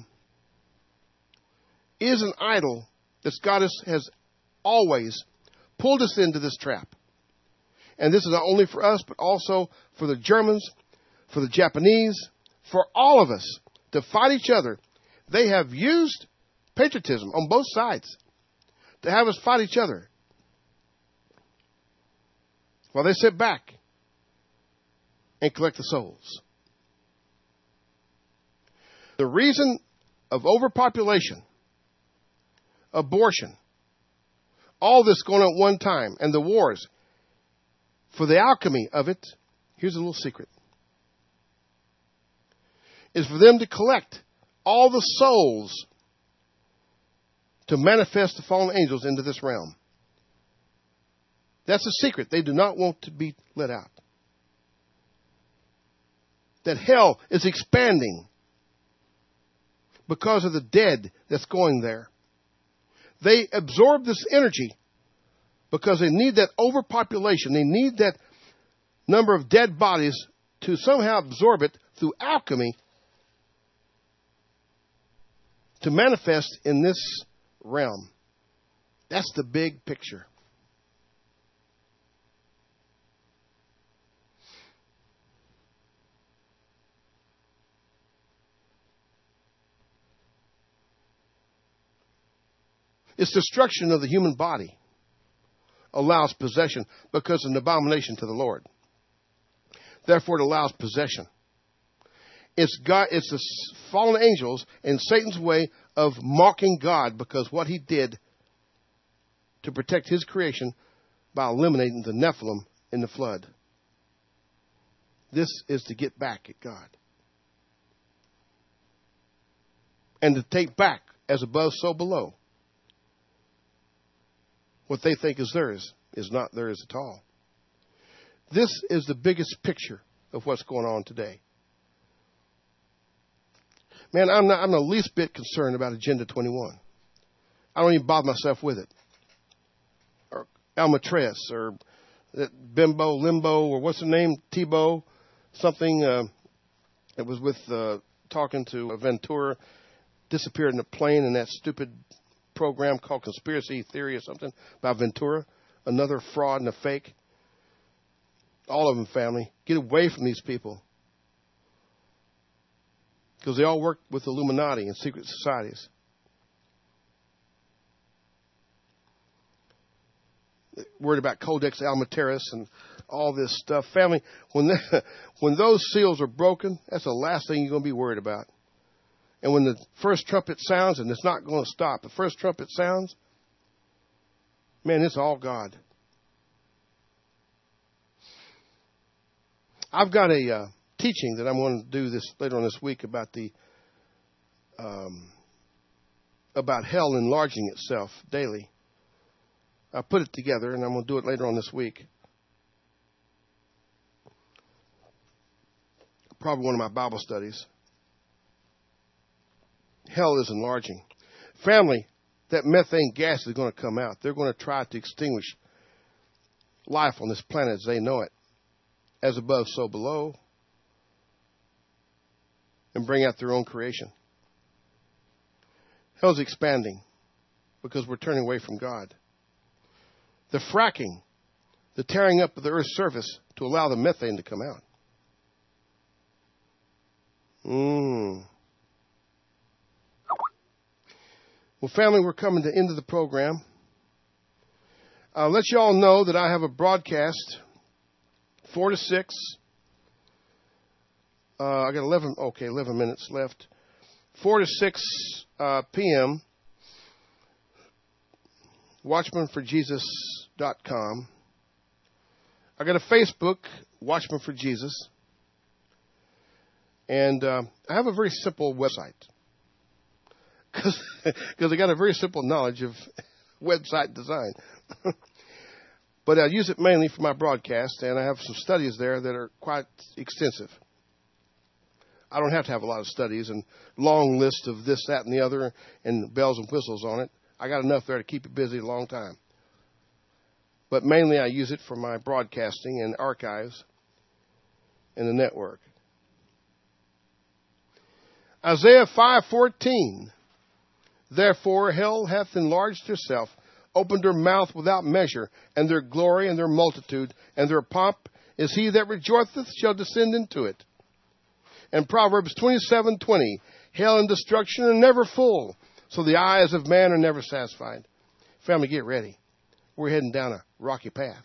is an idol that God has always pulled us into this trap. And this is not only for us, but also for the Germans, for the Japanese, for all of us to fight each other. They have used patriotism on both sides to have us fight each other while they sit back and collect the souls. The reason of overpopulation, abortion, all this going on at one time, and the wars, for the alchemy of it, here's a little secret, is for them to collect all the souls to manifest the fallen angels into this realm. That's a secret. They do not want to be let out. That hell is expanding because of the dead that's going there. They absorb this energy because they need that overpopulation. They need that number of dead bodies to somehow absorb it through alchemy to manifest in this realm. That's the big picture. Its destruction of the human body allows possession because of an abomination to the Lord. Therefore, it allows possession. It's the fallen angels and Satan's way of mocking God because what he did to protect his creation by eliminating the Nephilim in the flood. This is to get back at God. And to take back as above, so below. What they think is theirs is not theirs at all. This is the biggest picture of what's going on today. Man, I'm the least bit concerned about Agenda 21. I don't even bother myself with it. Or Almatres, or Bimbo, Limbo, or what's the name? Tebow, something. It was with talking to Ventura, disappeared in a plane in that stupid program called Conspiracy Theory or something about Ventura, another fraud and a fake. All of them, family. Get away from these people. Because they all work with Illuminati and secret societies. Worried about Codex Almateris and all this stuff. Family, when those seals are broken, that's the last thing you're going to be worried about. And when the first trumpet sounds, and it's not going to stop, the first trumpet sounds, man, it's all God. I've got a teaching that I'm going to do this later on this week about about hell enlarging itself daily. I put it together, and I'm going to do it later on this week. Probably one of my Bible studies. Hell is enlarging. Family, that methane gas is going to come out. They're going to try to extinguish life on this planet as they know it. As above, so below. And bring out their own creation. Hell's expanding because we're turning away from God. The fracking, the tearing up of the earth's surface to allow the methane to come out. Well, family, we're coming to the end of the program. I'll let you all know that I have a broadcast 4 to 6. I got 11 minutes left. 4 to 6 p.m. WatchmanForJesus.com. I got a Facebook, Watchman for Jesus. And I have a very simple website. Because I got a very simple knowledge of website design. But I use it mainly for my broadcast, and I have some studies there that are quite extensive. I don't have to have a lot of studies and long list of this, that, and the other, and bells and whistles on it. I got enough there to keep it busy a long time. But mainly I use it for my broadcasting and archives in the network. Isaiah 5:14. Therefore hell hath enlarged herself, opened her mouth without measure, and their glory and their multitude and their pomp is he that rejoiceth shall descend into it. And Proverbs 27:20. Hell and destruction are never full, so the eyes of man are never satisfied. Family, get ready. We're heading down a rocky path.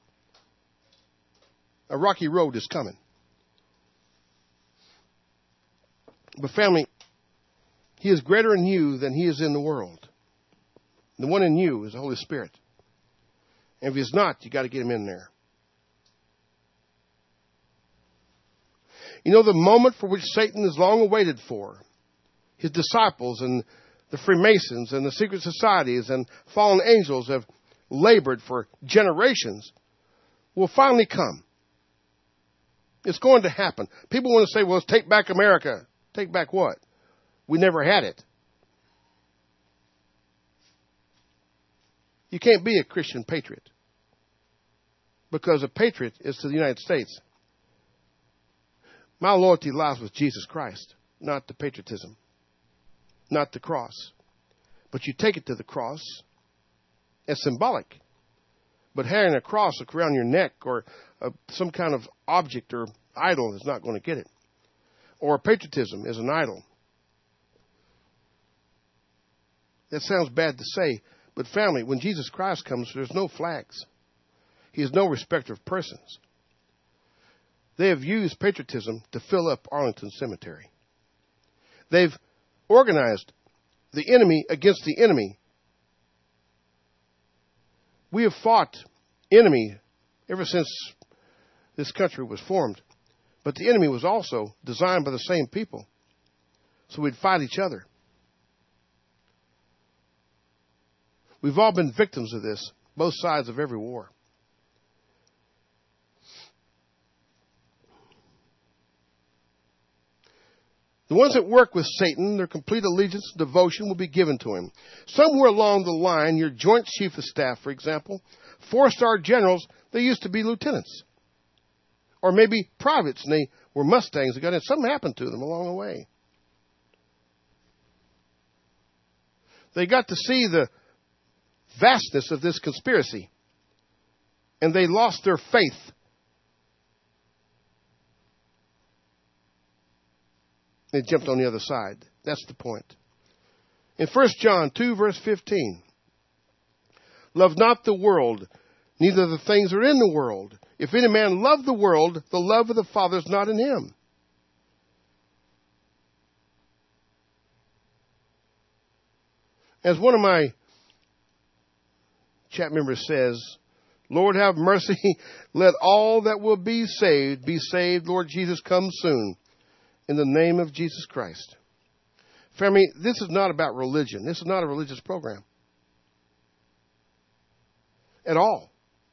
A rocky road is coming. But family, he is greater in you than he is in the world. The one in you is the Holy Spirit. And if he's not, you got to get him in there. You know, the moment for which Satan is long awaited for, his disciples and the Freemasons and the secret societies and fallen angels have labored for generations, will finally come. It's going to happen. People want to say, well, let's take back America. Take back what? We never had it. You can't be a Christian patriot, because a patriot is to the United States. My loyalty lies with Jesus Christ, not the patriotism, not the cross. But you take it to the cross. It's symbolic. But having a cross around your neck or some kind of object or idol is not going to get it. Or patriotism is an idol. That sounds bad to say, but family, when Jesus Christ comes, there's no flags. He is no respecter of persons. They have used patriotism to fill up Arlington Cemetery. They've organized the enemy against the enemy. We have fought enemy ever since this country was formed. But the enemy was also designed by the same people. So we'd fight each other. We've all been victims of this, both sides of every war. The ones that work with Satan, their complete allegiance and devotion will be given to him. Somewhere along the line, your Joint Chief of Staff, for example, 4-star generals, they used to be lieutenants. Or maybe privates, and they were Mustangs. Something happened to them along the way. They got to see the vastness of this conspiracy, and they lost their faith. They jumped on the other side. That's the point. In 1 John 2, verse 15, love not the world, neither the things that are in the world. If any man love the world, the love of the Father is not in him. As one of my chat members says, Lord have mercy, let all that will be saved, Lord Jesus, come soon. In the name of Jesus Christ. Family, this is not about religion. This is not a religious program. At all.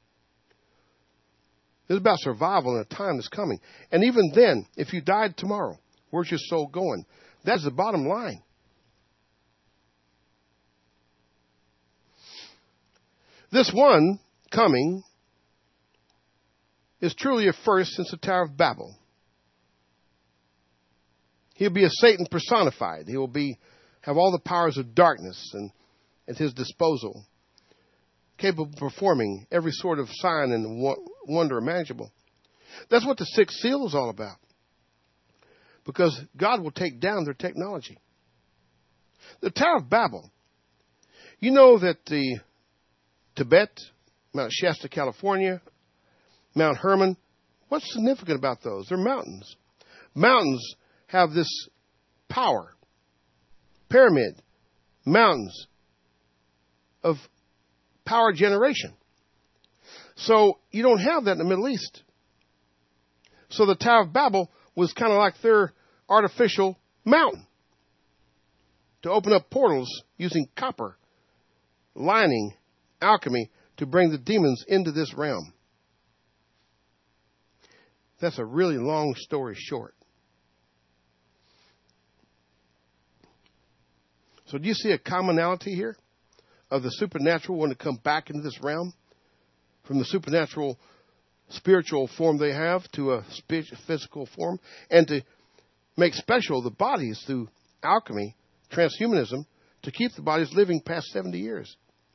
This is about survival in a time that's coming. And even then, if you died tomorrow, where's your soul going? That's the bottom line. This one coming is truly a first since the Tower of Babel. He'll be a Satan personified. He will have all the powers of darkness at his disposal, capable of performing every sort of sign and wonder imaginable. That's what the sixth seal is all about. Because God will take down their technology. The Tower of Babel. You know that the Tibet, Mount Shasta, California, Mount Hermon, what's significant about those? They're mountains. Mountains have this power. Pyramid, mountains of power generation. So you don't have that in the Middle East. So the Tower of Babel was kind of like their artificial mountain to open up portals using copper, lining, alchemy to bring the demons into this realm. That's a really long story short. So do you see a commonality here of the supernatural wanting to come back into this realm? From the supernatural spiritual form they have to a physical form, and to make special the bodies through alchemy, transhumanism, to keep the bodies living past 70 years.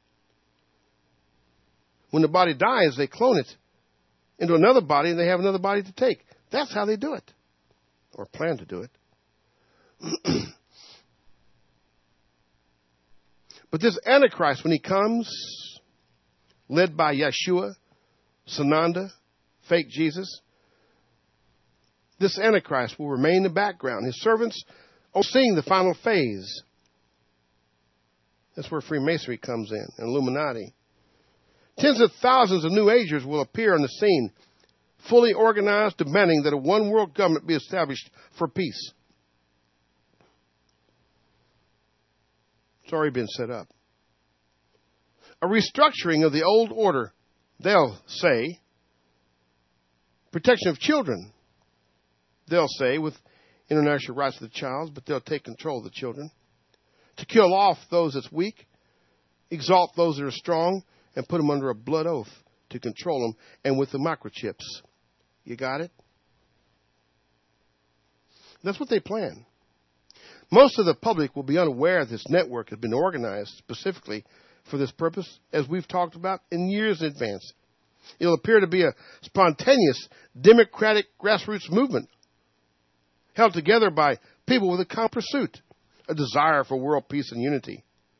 When the body dies, they clone it into another body, and they have another body to take. That's how they do it, or plan to do it. But this Antichrist, when he comes, led by Yeshua, Sananda, fake Jesus, this Antichrist will remain in the background. His servants overseeing the final phase. That's where Freemasonry comes in, and Illuminati. Tens of thousands of New Agers will appear on the scene, fully organized, demanding that a one-world government be established for peace. It's already been set up. A restructuring of the old order, they'll say. Protection of children, they'll say, with international rights of the child, but they'll take control of the children. To kill off those that's weak, exalt those that are strong, and put them under a blood oath to control them, and with the microchips. You got it? That's what they plan. Most of the public will be unaware this network has been organized specifically for this purpose, as we've talked about in years in advance. It'll appear to be a spontaneous, democratic grassroots movement held together by people with a common pursuit, a desire for world peace and unity.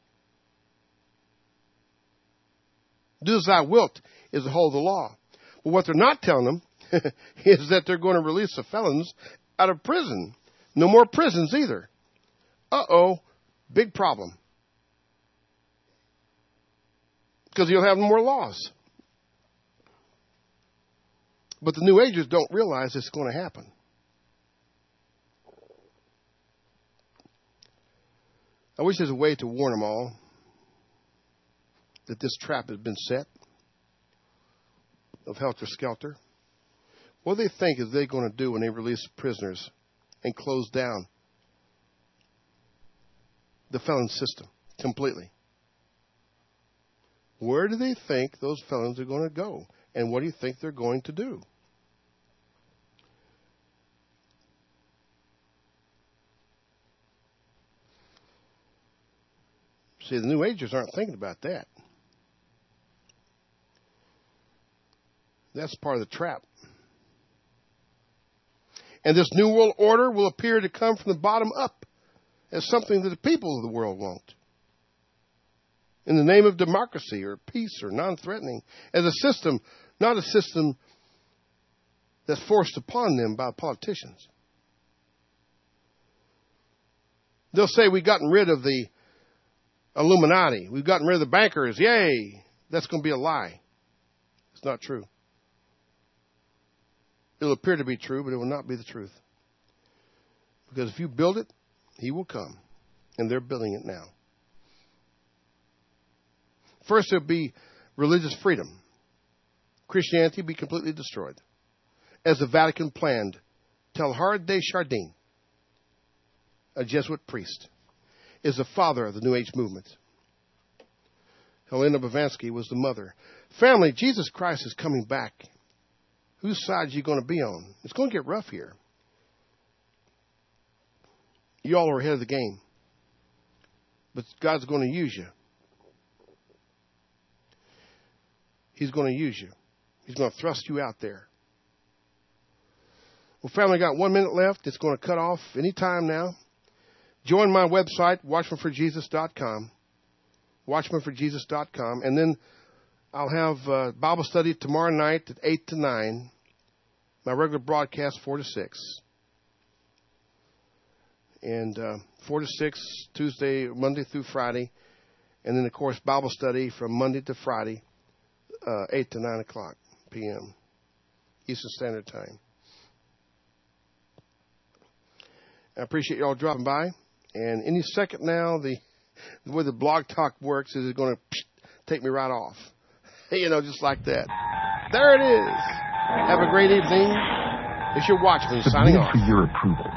Do as thou wilt is the whole of the law. But what they're not telling them is that they're going to release the felons out of prison. No more prisons either. Uh-oh, big problem. Because you'll have more laws. But the New Agers don't realize it's going to happen. I wish there's a way to warn them all that this trap has been set of helter-skelter. What do they think is they going to do when they release prisoners and close down the felon system completely? Where do they think those felons are going to go? And what do you think they're going to do? See, the New Agers aren't thinking about that. That's part of the trap. And this New World Order will appear to come from the bottom up as something that the people of the world want. In the name of democracy or peace or non-threatening. As a system, not a system that's forced upon them by politicians. They'll say we've gotten rid of the Illuminati. We've gotten rid of the bankers. Yay! That's going to be a lie. It's not true. It'll appear to be true, but it will not be the truth. Because if you build it, he will come. And they're building it now. First, there'll be religious freedom. Christianity will be completely destroyed. As the Vatican planned, Teilhard de Chardin, a Jesuit priest, is the father of the New Age movement. Helena Blavatsky was the mother. Family, Jesus Christ is coming back. Whose side are you going to be on? It's going to get rough here. You all are ahead of the game. But God's going to use you. He's going to use you. He's going to thrust you out there. Well, family, got 1 minute left. It's going to cut off any time now. Join my website, watchmanforjesus.com. Watchmanforjesus.com. And then I'll have Bible study tomorrow night at 8 to 9. My regular broadcast, 4 to 6. And 4 to 6, Tuesday, Monday through Friday. And then, of course, Bible study from Monday to Friday, 8 to 9 o'clock p.m. Eastern Standard Time. I appreciate y'all dropping by. And any second now, the way the Blog Talk works is it's going to take me right off. Just like that. There it is. Have a great evening. It's your Watchman signing off. For your approval.